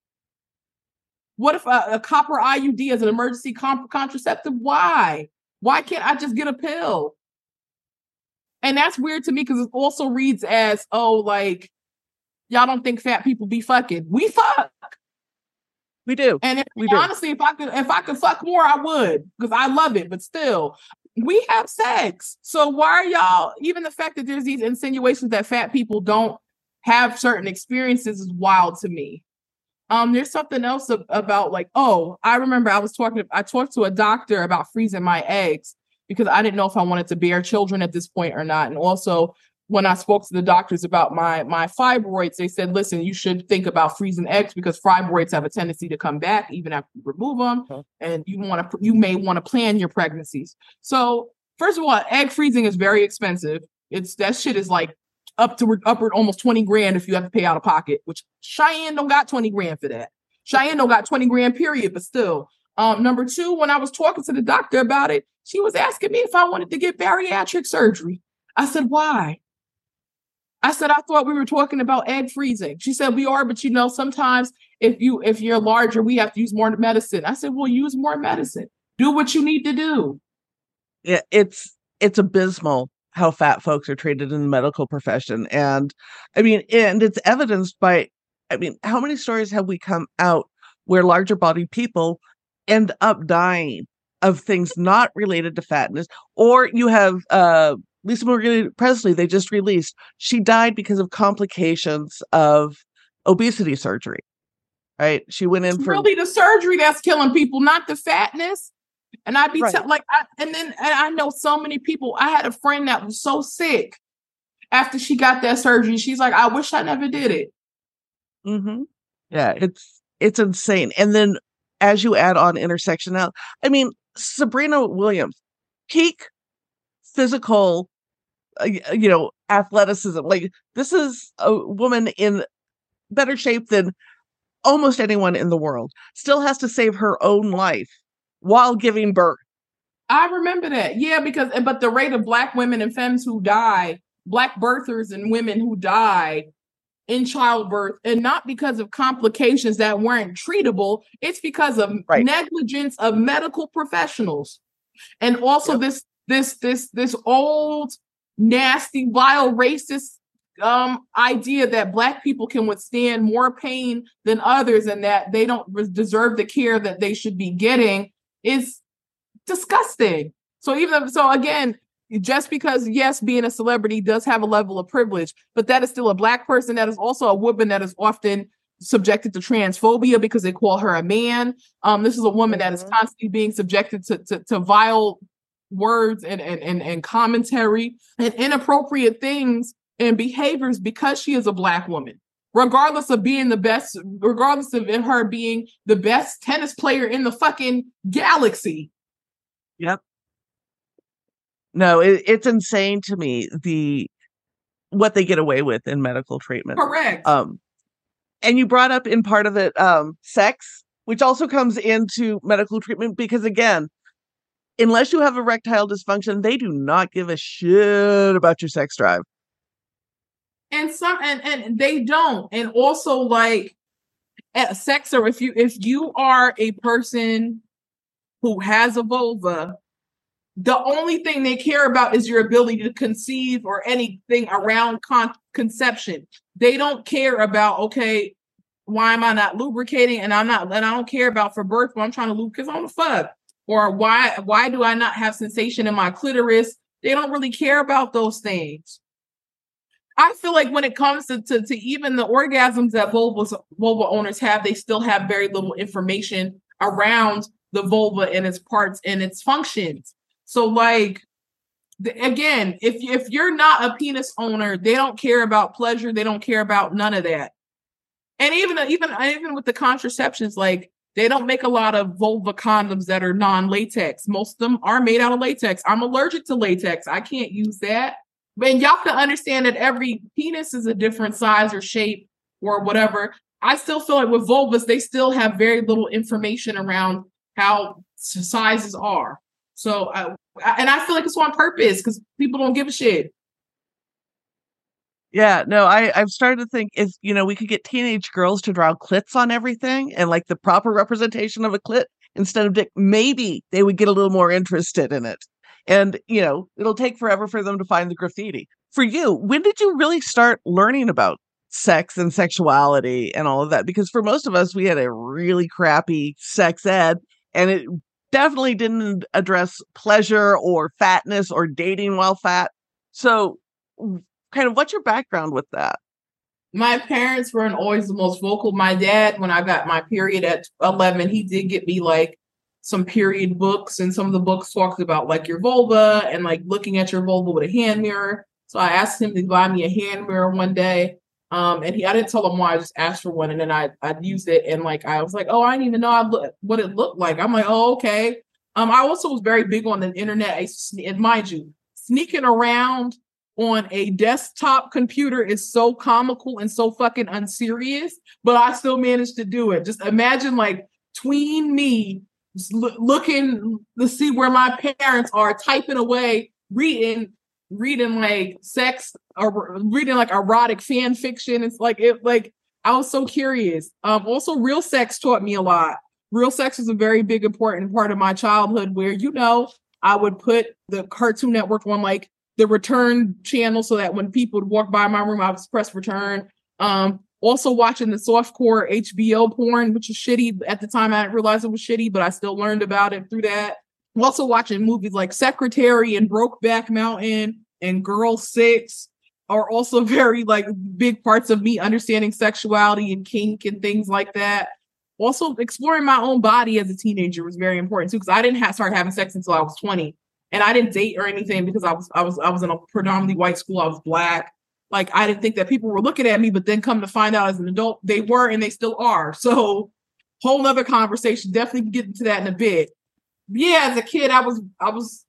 What if a copper IUD is an emergency contraceptive? Why? Why can't I just get a pill? And that's weird to me because it also reads as, oh, like, y'all don't think fat people be fucking. We fuck. We do. And honestly, if I could fuck more, I would, because I love it. But still, we have sex. So why are y'all, even the fact that there's these insinuations that fat people don't have certain experiences is wild to me. There's something else about like, oh, I remember I talked to a doctor about freezing my eggs because I didn't know if I wanted to bear children at this point or not. And also, when I spoke to the doctors about my fibroids, they said, listen, you should think about freezing eggs because fibroids have a tendency to come back even after you remove them. Uh-huh. And you may want to plan your pregnancies. So first of all, egg freezing is very expensive. That shit is like upward almost 20 grand if you have to pay out of pocket, which Cheyenne don't got 20 grand for that. Cheyenne don't got 20 grand period, but still. Number two, when I was talking to the doctor about it, she was asking me if I wanted to get bariatric surgery. I said, why? I said, I thought we were talking about egg freezing. She said, we are, but sometimes if you're larger, we have to use more medicine. I said, well, use more medicine. Do what you need to do. Yeah, it's abysmal how fat folks are treated in the medical profession. And it's evidenced by, how many stories have we come out where larger bodied people end up dying of things not related to fatness? Or you have Lisa Marie Presley, they just released, she died because of complications of obesity surgery, right? She went in for really the surgery that's killing people, not the fatness. And I'd be right. And I know so many people. I had a friend that was so sick after she got that surgery. She's like, I wish I never did it. Mm-hmm. Yeah, it's insane. And then as you add on intersectionality, Sabrina Williams, peak physical, athleticism. Like, this is a woman in better shape than almost anyone in the world. Still has to save her own life while giving birth. I remember that. Yeah, but the rate of Black women and femmes who die, Black birthers and women who die in childbirth, and not because of complications that weren't treatable, it's because of negligence of medical professionals. And also this old, nasty, vile, racist idea that Black people can withstand more pain than others and that they don't deserve the care that they should be getting is disgusting. So again, just because, yes, being a celebrity does have a level of privilege, but that is still a Black person. That is also a woman that is often subjected to transphobia because they call her a man. This is a woman that is constantly being subjected to vile words and commentary and inappropriate things and behaviors because she is a Black woman. Regardless of being the best, regardless of her being the best tennis player in the fucking galaxy. Yep. No, it's insane to me what they get away with in medical treatment. Correct. And you brought up in part of it sex, which also comes into medical treatment because, again, unless you have erectile dysfunction, they do not give a shit about your sex drive. And they don't. And also, like, sex, or if you are a person who has a vulva, the only thing they care about is your ability to conceive or anything around conception. They don't care about, okay, why am I not lubricating? And I don't care about for birth, but I'm trying to lubricate because I want to fuck. Or why do I not have sensation in my clitoris? They don't really care about those things. I feel like when it comes to even the orgasms that vulva owners have, they still have very little information around the vulva and its parts and its functions. So like, again, if you're not a penis owner, they don't care about pleasure. They don't care about none of that. And even with the contraceptions, like they don't make a lot of vulva condoms that are non-latex. Most of them are made out of latex. I'm allergic to latex. I can't use that. And y'all can understand that every penis is a different size or shape or whatever. I still feel like with vulvas, they still have very little information around how sizes are. So, and I feel like it's on purpose because people don't give a shit. Yeah, no, I've started to think if, we could get teenage girls to draw clits on everything and like the proper representation of a clit instead of dick, maybe they would get a little more interested in it. And, it'll take forever for them to find the graffiti. For you, when did you really start learning about sex and sexuality and all of that? Because for most of us, we had a really crappy sex ed, and it definitely didn't address pleasure or fatness or dating while fat. So kind of what's your background with that? My parents weren't always the most vocal. My dad, when I got my period at 11, he did get me like some period books, and some of the books talked about like your vulva and like looking at your vulva with a hand mirror. So I asked him to buy me a hand mirror one day. And I didn't tell him why, I just asked for one, and then I used it, and like I was like, oh, I didn't even know what it looked like. I'm like, oh, okay. I also was very big on the internet. And mind you, sneaking around on a desktop computer is so comical and so fucking unserious, but I still managed to do it. Just imagine like tween me looking to see where my parents are, typing away, reading like sex or reading like erotic fan fiction. It's like I was so curious. Also, Real Sex taught me a lot. Real Sex is a very big important part of my childhood where, I would put the Cartoon Network on like the return channel so that when people would walk by my room, I would press return. Also watching the softcore HBO porn, which is shitty. At the time, I didn't realize it was shitty, but I still learned about it through that. Also watching movies like Secretary and Brokeback Mountain and Girl 6 are also very like big parts of me understanding sexuality and kink and things like that. Also exploring my own body as a teenager was very important too, because I didn't start having sex until I was 20. And I didn't date or anything because I was in a predominantly white school. I was Black. Like, I didn't think that people were looking at me, but then come to find out as an adult, they were, and they still are. So whole nother conversation. Definitely get into that in a bit. Yeah, as a kid, I was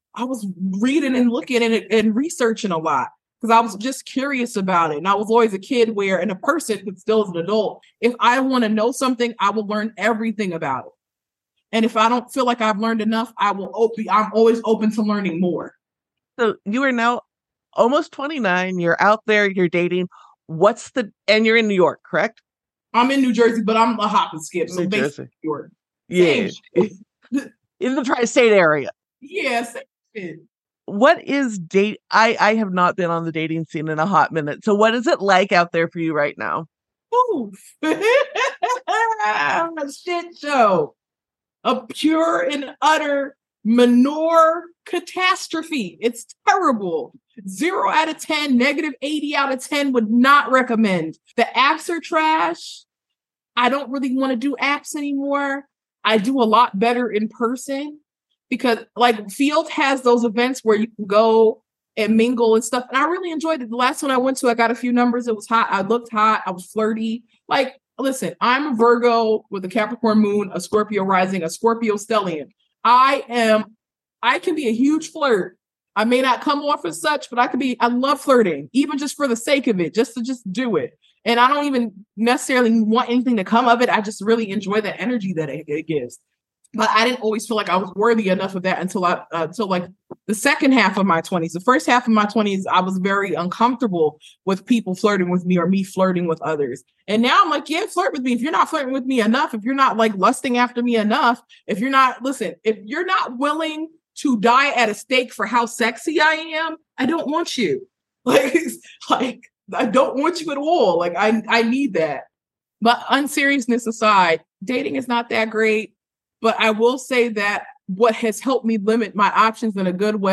reading and looking at it and researching a lot because I was just curious about it. And I was always a kid and a person, but still as an adult, if I want to know something, I will learn everything about it. And if I don't feel like I've learned enough, I'm always open to learning more. So you are now almost 29. You're out there, you're dating. And you're in New York, correct? I'm in New Jersey, but I'm a hop and skip. So basically New York. Yeah. In the tri-state area. Yes. Yeah, what is date? I have not been on the dating scene in a hot minute. So what is it like out there for you right now? Oof. A shit show. A pure and utter manure catastrophe. It's terrible. 0 out of 10, negative 80 out of 10 would not recommend. The apps are trash. I don't really want to do apps anymore. I do a lot better in person because like Field has those events where you can go and mingle and stuff. And I really enjoyed it. The last one I went to, I got a few numbers. It was hot. I looked hot. I was flirty. Like, listen, I'm a Virgo with a Capricorn moon, a Scorpio rising, a Scorpio stellium. I can be a huge flirt. I may not come off as such, but I love flirting, even just for the sake of it, just to do it. And I don't even necessarily want anything to come of it. I just really enjoy the energy that it gives. But I didn't always feel like I was worthy enough of that until like the second half of my 20s. The first half of my 20s, I was very uncomfortable with people flirting with me or me flirting with others. And now I'm like, yeah, flirt with me. If you're not flirting with me enough, if you're not like lusting after me enough, if you're not willing to die at a stake for how sexy I am, I don't want you. Like I don't want you at all. Like I need that. But unseriousness aside, dating is not that great. But I will say that what has helped me limit my options in a good way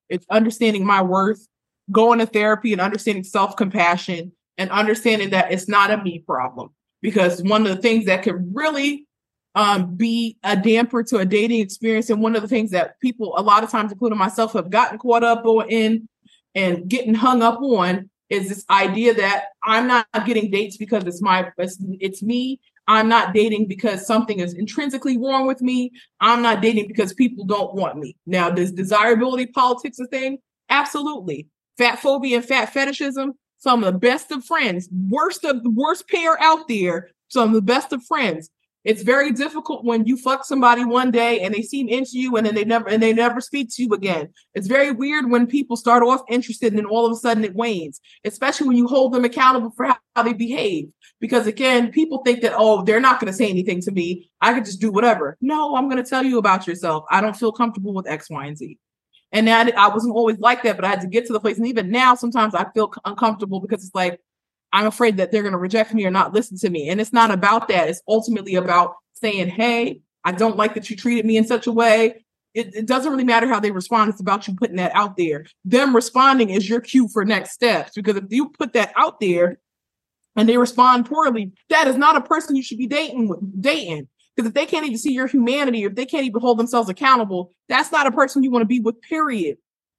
It's understanding my worth, going to therapy and understanding self-compassion and understanding that it's not a me problem. Because one of the things that can really be a damper to a dating experience, and one of the things that people, a lot of times, including myself, have gotten caught up in and getting hung up on, is this idea that I'm not getting dates because it's me. I'm not dating because something is intrinsically wrong with me. I'm not dating because people don't want me. Now, does desirability politics a thing? Absolutely. Fat phobia and fat fetishism, some of the best of friends, worst pair out there, some of the best of friends. It's very difficult when you fuck somebody one day and they seem into you and then they never speak to you again. It's very weird when people start off interested and then all of a sudden it wanes, especially when you hold them accountable for how they behave. Because again, people think that, oh, they're not going to say anything to me. I could just do whatever. No, I'm going to tell you about yourself. I don't feel comfortable with X, Y, and Z. And now I wasn't always like that, but I had to get to the place. And even now, sometimes I feel uncomfortable because it's like, I'm afraid that they're going to reject me or not listen to me. And it's not about that. It's ultimately about saying, hey, I don't like that you treated me in such a way. It doesn't really matter how they respond. It's about you putting that out there. Them responding is your cue for next steps. Because if you put that out there and they respond poorly, that is not a person you should be dating. Because if they can't even see your humanity, if they can't even hold themselves accountable, that's not a person you want to be with, period.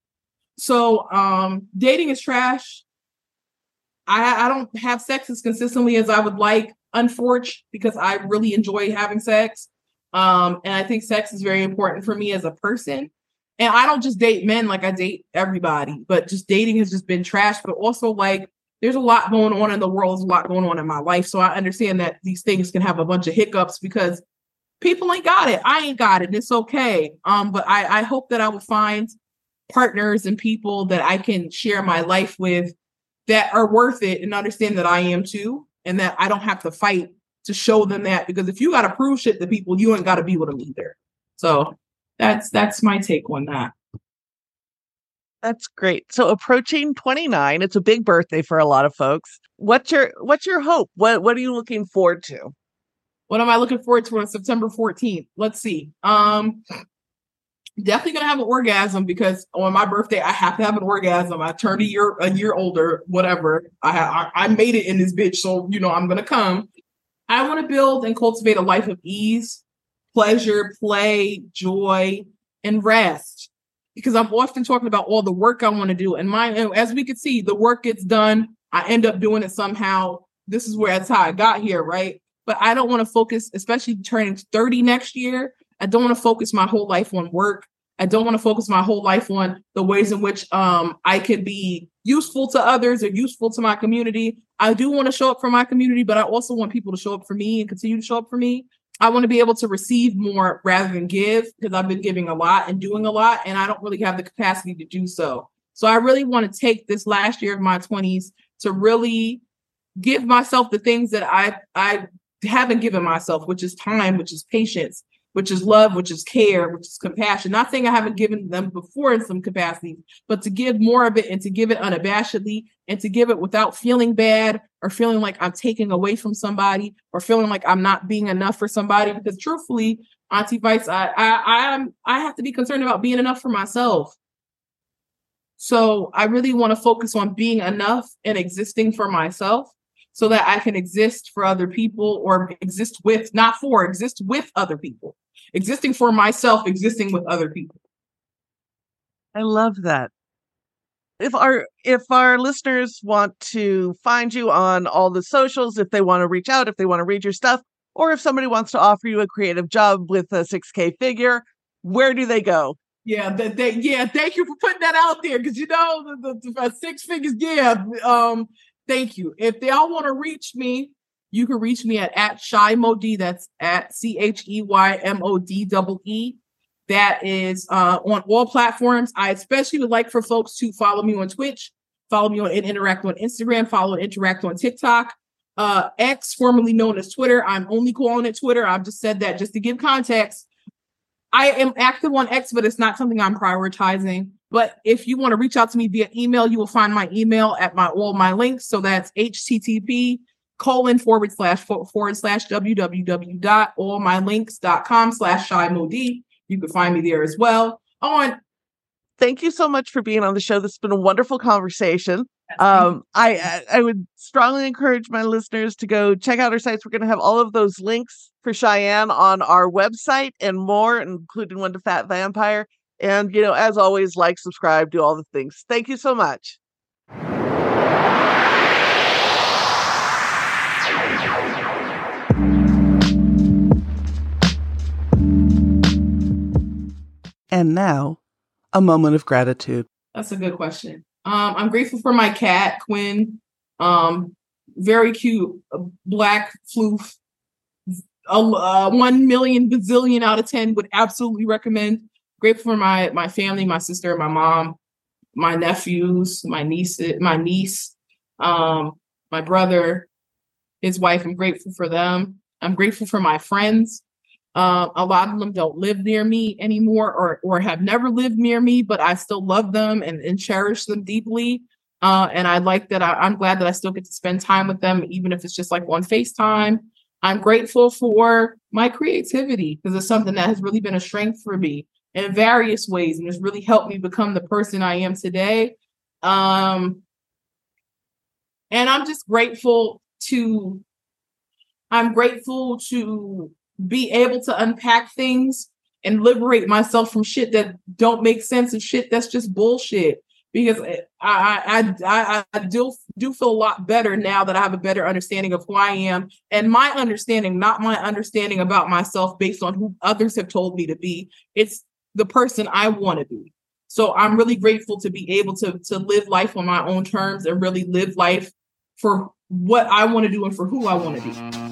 So dating is trash. I don't have sex as consistently as I would like, unfortunately, because I really enjoy having sex. And I think sex is very important for me as a person. And I don't just date men like I date everybody, but just dating has just been trash. But also, like, there's a lot going on in the world. There's a lot going on in my life. So I understand that these things can have a bunch of hiccups because people ain't got it. I ain't got it. It's okay. But I hope that I will find partners and people that I can share my life with that are worth it and understand that I am too, and that I don't have to fight to show them that, because if you got to prove shit to people, you ain't got to be with them either. So that's my take on that. That's great. So approaching 29, it's a big birthday for a lot of folks. What's your hope? What are you looking forward to? What am I looking forward to on September 14th? Let's see. Definitely gonna have an orgasm, because on my birthday I have to have an orgasm. I turned a year older, whatever. I made it in this bitch, so I'm gonna come. I want to build and cultivate a life of ease, pleasure, play, joy, and rest. Because I'm often talking about all the work I want to do, and as we can see, the work gets done. I end up doing it somehow. That's how I got here, right? But I don't want to focus, especially turning 30 next year. I don't want to focus my whole life on work. I don't want to focus my whole life on the ways in which I could be useful to others or useful to my community. I do want to show up for my community, but I also want people to show up for me and continue to show up for me. I want to be able to receive more rather than give, because I've been giving a lot and doing a lot, and I don't really have the capacity to do so. So I really want to take this last year of my 20s to really give myself the things that I haven't given myself, which is time, which is patience, which is love, which is care, which is compassion. Not saying I haven't given them before in some capacity, but to give more of it and to give it unabashedly and to give it without feeling bad or feeling like I'm taking away from somebody or feeling like I'm not being enough for somebody. Because truthfully, Auntie Vice, I have to be concerned about being enough for myself. So I really want to focus on being enough and existing for myself, so that I can exist for other people, or exist with other people. Existing for myself, existing with other people. I love that. If our listeners want to find you on all the socials, if they want to reach out, if they want to read your stuff, or if somebody wants to offer you a creative job with a 6K figure, where do they go? Yeah, thank you for putting that out there, because the 6 figures, thank you. If they all want to reach me, you can reach me at Cheymodee. That's at CHEYMODEE. That is on all platforms. I especially would like for folks to follow me on Twitch, follow me on and interact on Instagram, follow and interact on TikTok. X, formerly known as Twitter. I'm only calling it Twitter. I've just said that just to give context. I am active on X, but it's not something I'm prioritizing. But if you want to reach out to me via email, you will find my email at all my links. So that's http://www.allmylinks.com/Cheymodee. You can find me there as well. thank you so much for being on the show. This has been a wonderful conversation. I would strongly encourage my listeners to go check out our sites. We're going to have all of those links for Cheyenne on our website and more, including one to Fat Vampire. And, as always, like, subscribe, do all the things. Thank you so much. And now, a moment of gratitude. That's a good question. I'm grateful for my cat, Quinn. Very cute, black floof. 1 million bazillion out of 10 would absolutely recommend. Grateful for my family, my sister, my mom, my nephews, my niece, my brother, his wife. I'm grateful for them. I'm grateful for my friends. A lot of them don't live near me anymore or have never lived near me, but I still love them and cherish them deeply. And I like that. I'm glad that I still get to spend time with them, even if it's just like on FaceTime. I'm grateful for my creativity because it's something that has really been a strength for me in various ways and has really helped me become the person I am today. And I'm just grateful to be able to unpack things and liberate myself from shit that don't make sense and shit that's just bullshit. Because I do feel a lot better now that I have a better understanding of who I am and my understanding, not my understanding about myself based on who others have told me to be. It's the person I want to be. So I'm really grateful to be able to live life on my own terms and really live life for what I want to do and for who I want to be.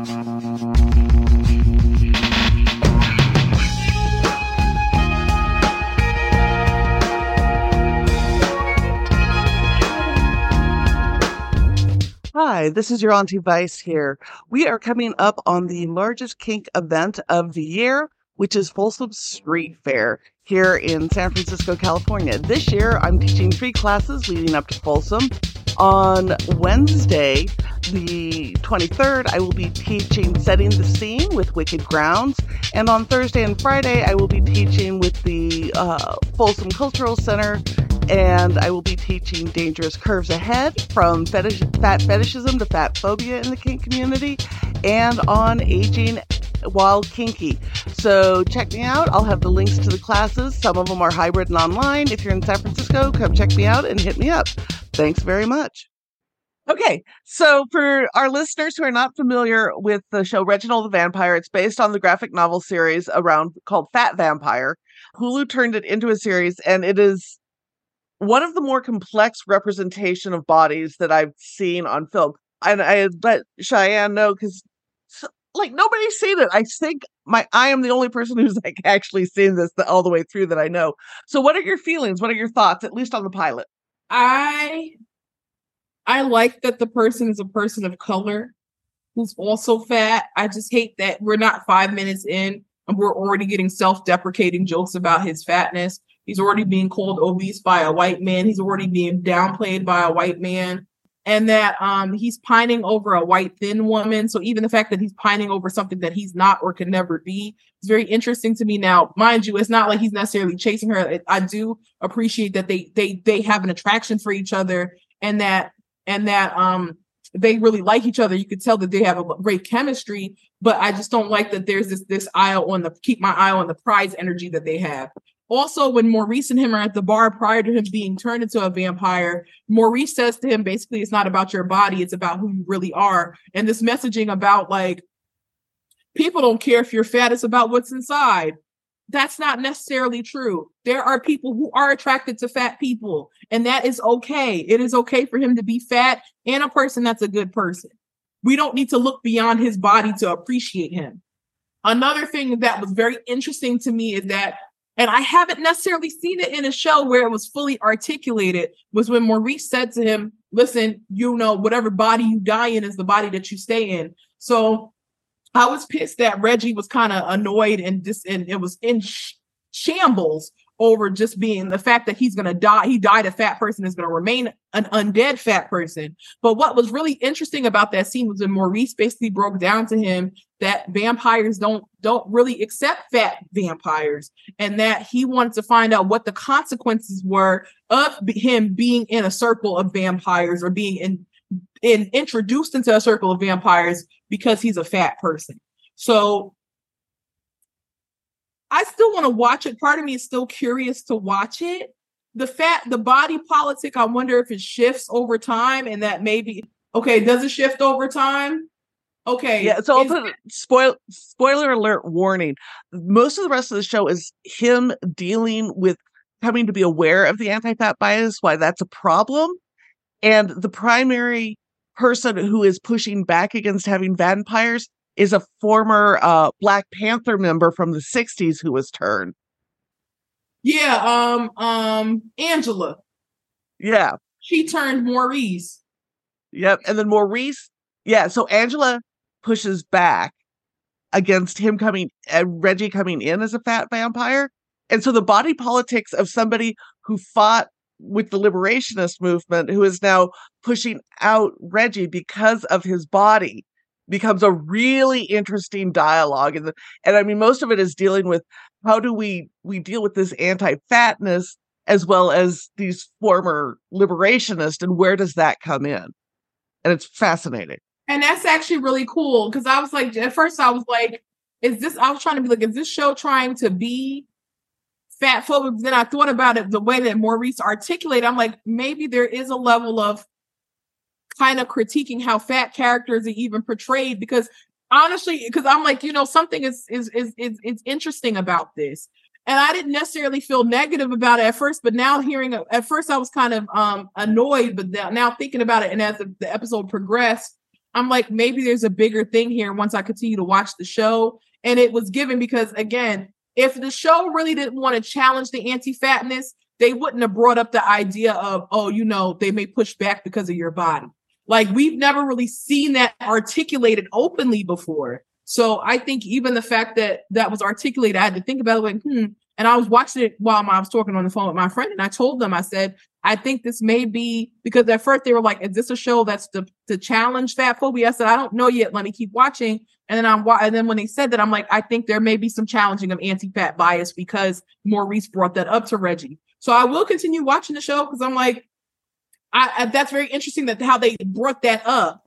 Hi, this is your Auntie Vice here. We are coming up on the largest kink event of the year, which is Folsom Street Fair here in San Francisco, California. This year, I'm teaching 3 classes leading up to Folsom. On Wednesday, the 23rd, I will be teaching Setting the Scene with Wicked Grounds. And on Thursday and Friday, I will be teaching with the Folsom Cultural Center. And I will be teaching Dangerous Curves Ahead, from fat fetishism to fat phobia in the kink community, and on aging while kinky. So check me out. I'll have the links to the classes. Some of them are hybrid and online. If you're in San Francisco, come check me out and hit me up. Thanks very much. Okay, so for our listeners who are not familiar with the show Reginald the Vampire, it's based on the graphic novel series called Fat Vampire. Hulu turned it into a series, and it is one of the more complex representation of bodies that I've seen on film. And I let Cheyenne know because nobody's seen it. I think I am the only person who's actually seen this all the way through that I know. So what are your feelings? What are your thoughts, at least on the pilot? I like that the person is a person of color who's also fat. I just hate that we're not 5 minutes in and we're already getting self-deprecating jokes about his fatness. He's already being called obese by a white man. He's already being downplayed by a white man. And that he's pining over a white thin woman. So even the fact that he's pining over something that he's not or can never be is very interesting to me. Now, mind you, it's not like he's necessarily chasing her. I do appreciate that they have an attraction for each other and that they really like each other. You could tell that they have a great chemistry, but I just don't like that there's this keep my eye on the prize energy that they have. Also, when Maurice and him are at the bar prior to him being turned into a vampire, Maurice says to him, basically, it's not about your body, it's about who you really are. And this messaging about people don't care if you're fat, it's about what's inside. That's not necessarily true. There are people who are attracted to fat people, and that is okay. It is okay for him to be fat and a person that's a good person. We don't need to look beyond his body to appreciate him. Another thing that was very interesting to me is that, and I haven't necessarily seen it in a show where it was fully articulated, was when Maurice said to him, listen, whatever body you die in is the body that you stay in. So I was pissed that Reggie was kind of annoyed and it was in shambles over just being the fact that he's going to die. He died a fat person, is going to remain an undead fat person. But what was really interesting about that scene was when Maurice basically broke down to him that vampires don't really accept fat vampires, and that he wanted to find out what the consequences were of him being in a circle of vampires, or being introduced into a circle of vampires because he's a fat person. So I still want to watch it. Part of me is still curious to watch it. The body politic, I wonder if it shifts over time, and that maybe, okay, does it shift over time? Okay. Yeah, so I'll put spoiler alert warning. Most of the rest of the show is him dealing with coming to be aware of the anti-fat bias, why that's a problem. And the primary person who is pushing back against having vampires is a former Black Panther member from the 60s who was turned. Yeah, Angela. Yeah. She turned Maurice. Yep. And then Maurice, yeah, so Angela pushes back against him Reggie coming in as a fat vampire. And so the body politics of somebody who fought with the liberationist movement, who is now pushing out Reggie because of his body, becomes a really interesting dialogue. And I mean, most of it is dealing with how do we deal with this anti-fatness as well as these former liberationists, and where does that come in? And it's fascinating. And that's actually really cool, because I was like, at first I was like, I was trying to be like, is this show trying to be fat phobic? Then I thought about it the way that Maurice articulated. I'm like, maybe there is a level of kind of critiquing how fat characters are even portrayed, because honestly, because I'm like, something is interesting about this. And I didn't necessarily feel negative about it at first, but now at first I was kind of annoyed, but now thinking about it, and as the episode progressed, I'm like, maybe there's a bigger thing here once I continue to watch the show. And it was given because, again, if the show really didn't want to challenge the anti-fatness, they wouldn't have brought up the idea of, they may push back because of your body. Like, we've never really seen that articulated openly before. So I think even the fact that that was articulated, I had to think about it, like, And I was watching it while I was talking on the phone with my friend, and I told them, I said, I think this may be, because at first they were like, is this a show that's to challenge fat phobia? I said, I don't know yet. Let me keep watching. And then when they said that, I'm like, I think there may be some challenging of anti-fat bias because Maurice brought that up to Reggie. So I will continue watching the show, because I'm like, that's very interesting that how they brought that up.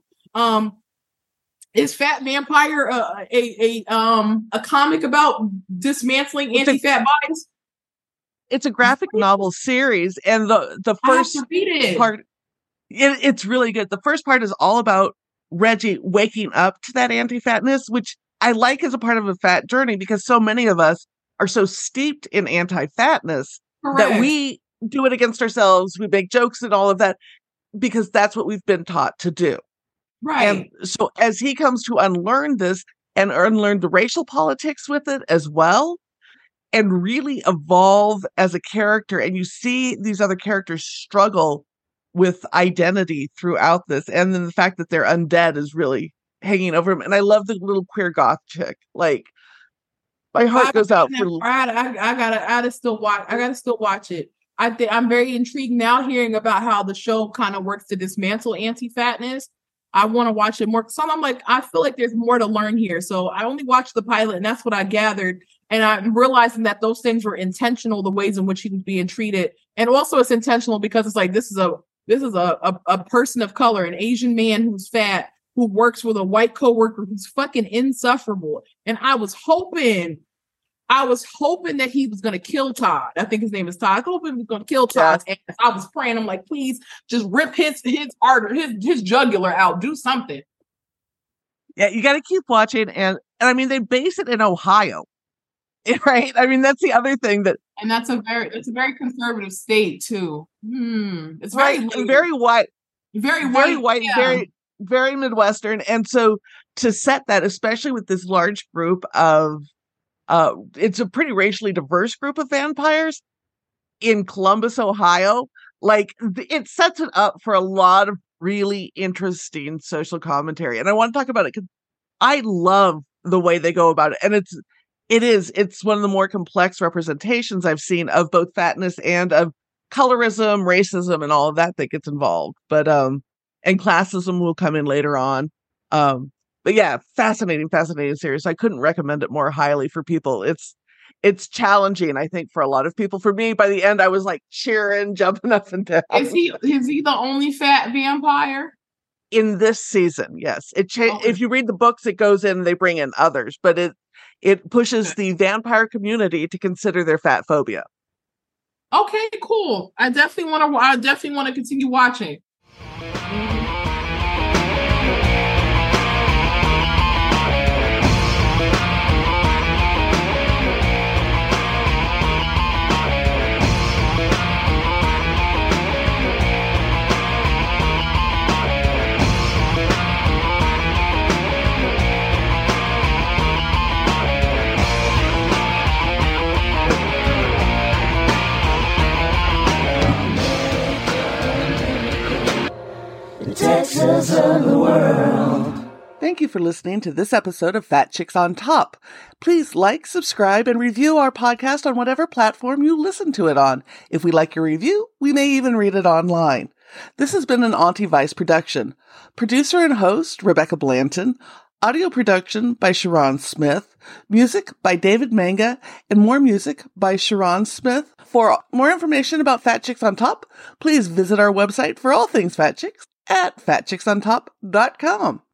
Is Fat Vampire a comic about dismantling anti-fat bias? It's a graphic novel series, and the first part, it's really good. The first part is all about Reggie waking up to that anti-fatness, which I like as a part of a fat journey, because so many of us are so steeped in anti-fatness that we do it against ourselves. We make jokes and all of that because that's what we've been taught to do. Right. And so as he comes to unlearn this and unlearn the racial politics with it as well, and really evolve as a character, and you see these other characters struggle with identity throughout this, and then the fact that they're undead is really hanging over him. And I love the little queer goth chick. Like, my heart goes out for. I gotta still watch it. I'm very intrigued now hearing about how the show kind of works to dismantle anti-fatness. I want to watch it more. So I'm like, I feel like there's more to learn here. So I only watched the pilot, and that's what I gathered. And I'm realizing that those things were intentional, the ways in which he was being treated. And also it's intentional because it's like, this is a person of color, an Asian man who's fat, who works with a white coworker who's fucking insufferable. And I was hoping that he was going to kill Todd. I think his name is Todd. I was hoping he was going to kill Todd. And I was praying. I'm like, please just rip his artery, his jugular out. Do something. Yeah, you got to keep watching. And I mean, they base it in Ohio, right? I mean, that's the other thing and it's a very conservative state too. It's very white, very white, yeah. very Midwestern. And so to set that, especially with this large group of, it's a pretty racially diverse group of vampires in Columbus, Ohio. Like, it sets it up for a lot of really interesting social commentary. And I want to talk about it because I love the way they go about it. And It is. It's one of the more complex representations I've seen of both fatness and of colorism, racism, and all of that gets involved. But and classism will come in later on. But yeah, fascinating series. I couldn't recommend it more highly for people. It's challenging, I think, for a lot of people. For me, by the end, I was like cheering, jumping up and down. Is he the only fat vampire? In this season, yes. Okay. If you read the books, it goes in, they bring in others, but it pushes the vampire community to consider their fat phobia. Okay, cool. I definitely want to continue watching. Texas of the world. Thank you for listening to this episode of Fat Chicks on Top. Please like, subscribe, and review our podcast on whatever platform you listen to it on. If we like your review, we may even read it online. This has been an Auntie Vice production. Producer and host, Rebecca Blanton. Audio production by Sharon Smith. Music by David Manga. And more music by Sharon Smith. For more information about Fat Chicks on Top, please visit our website for all things Fat Chicks at fatchicksontop.com.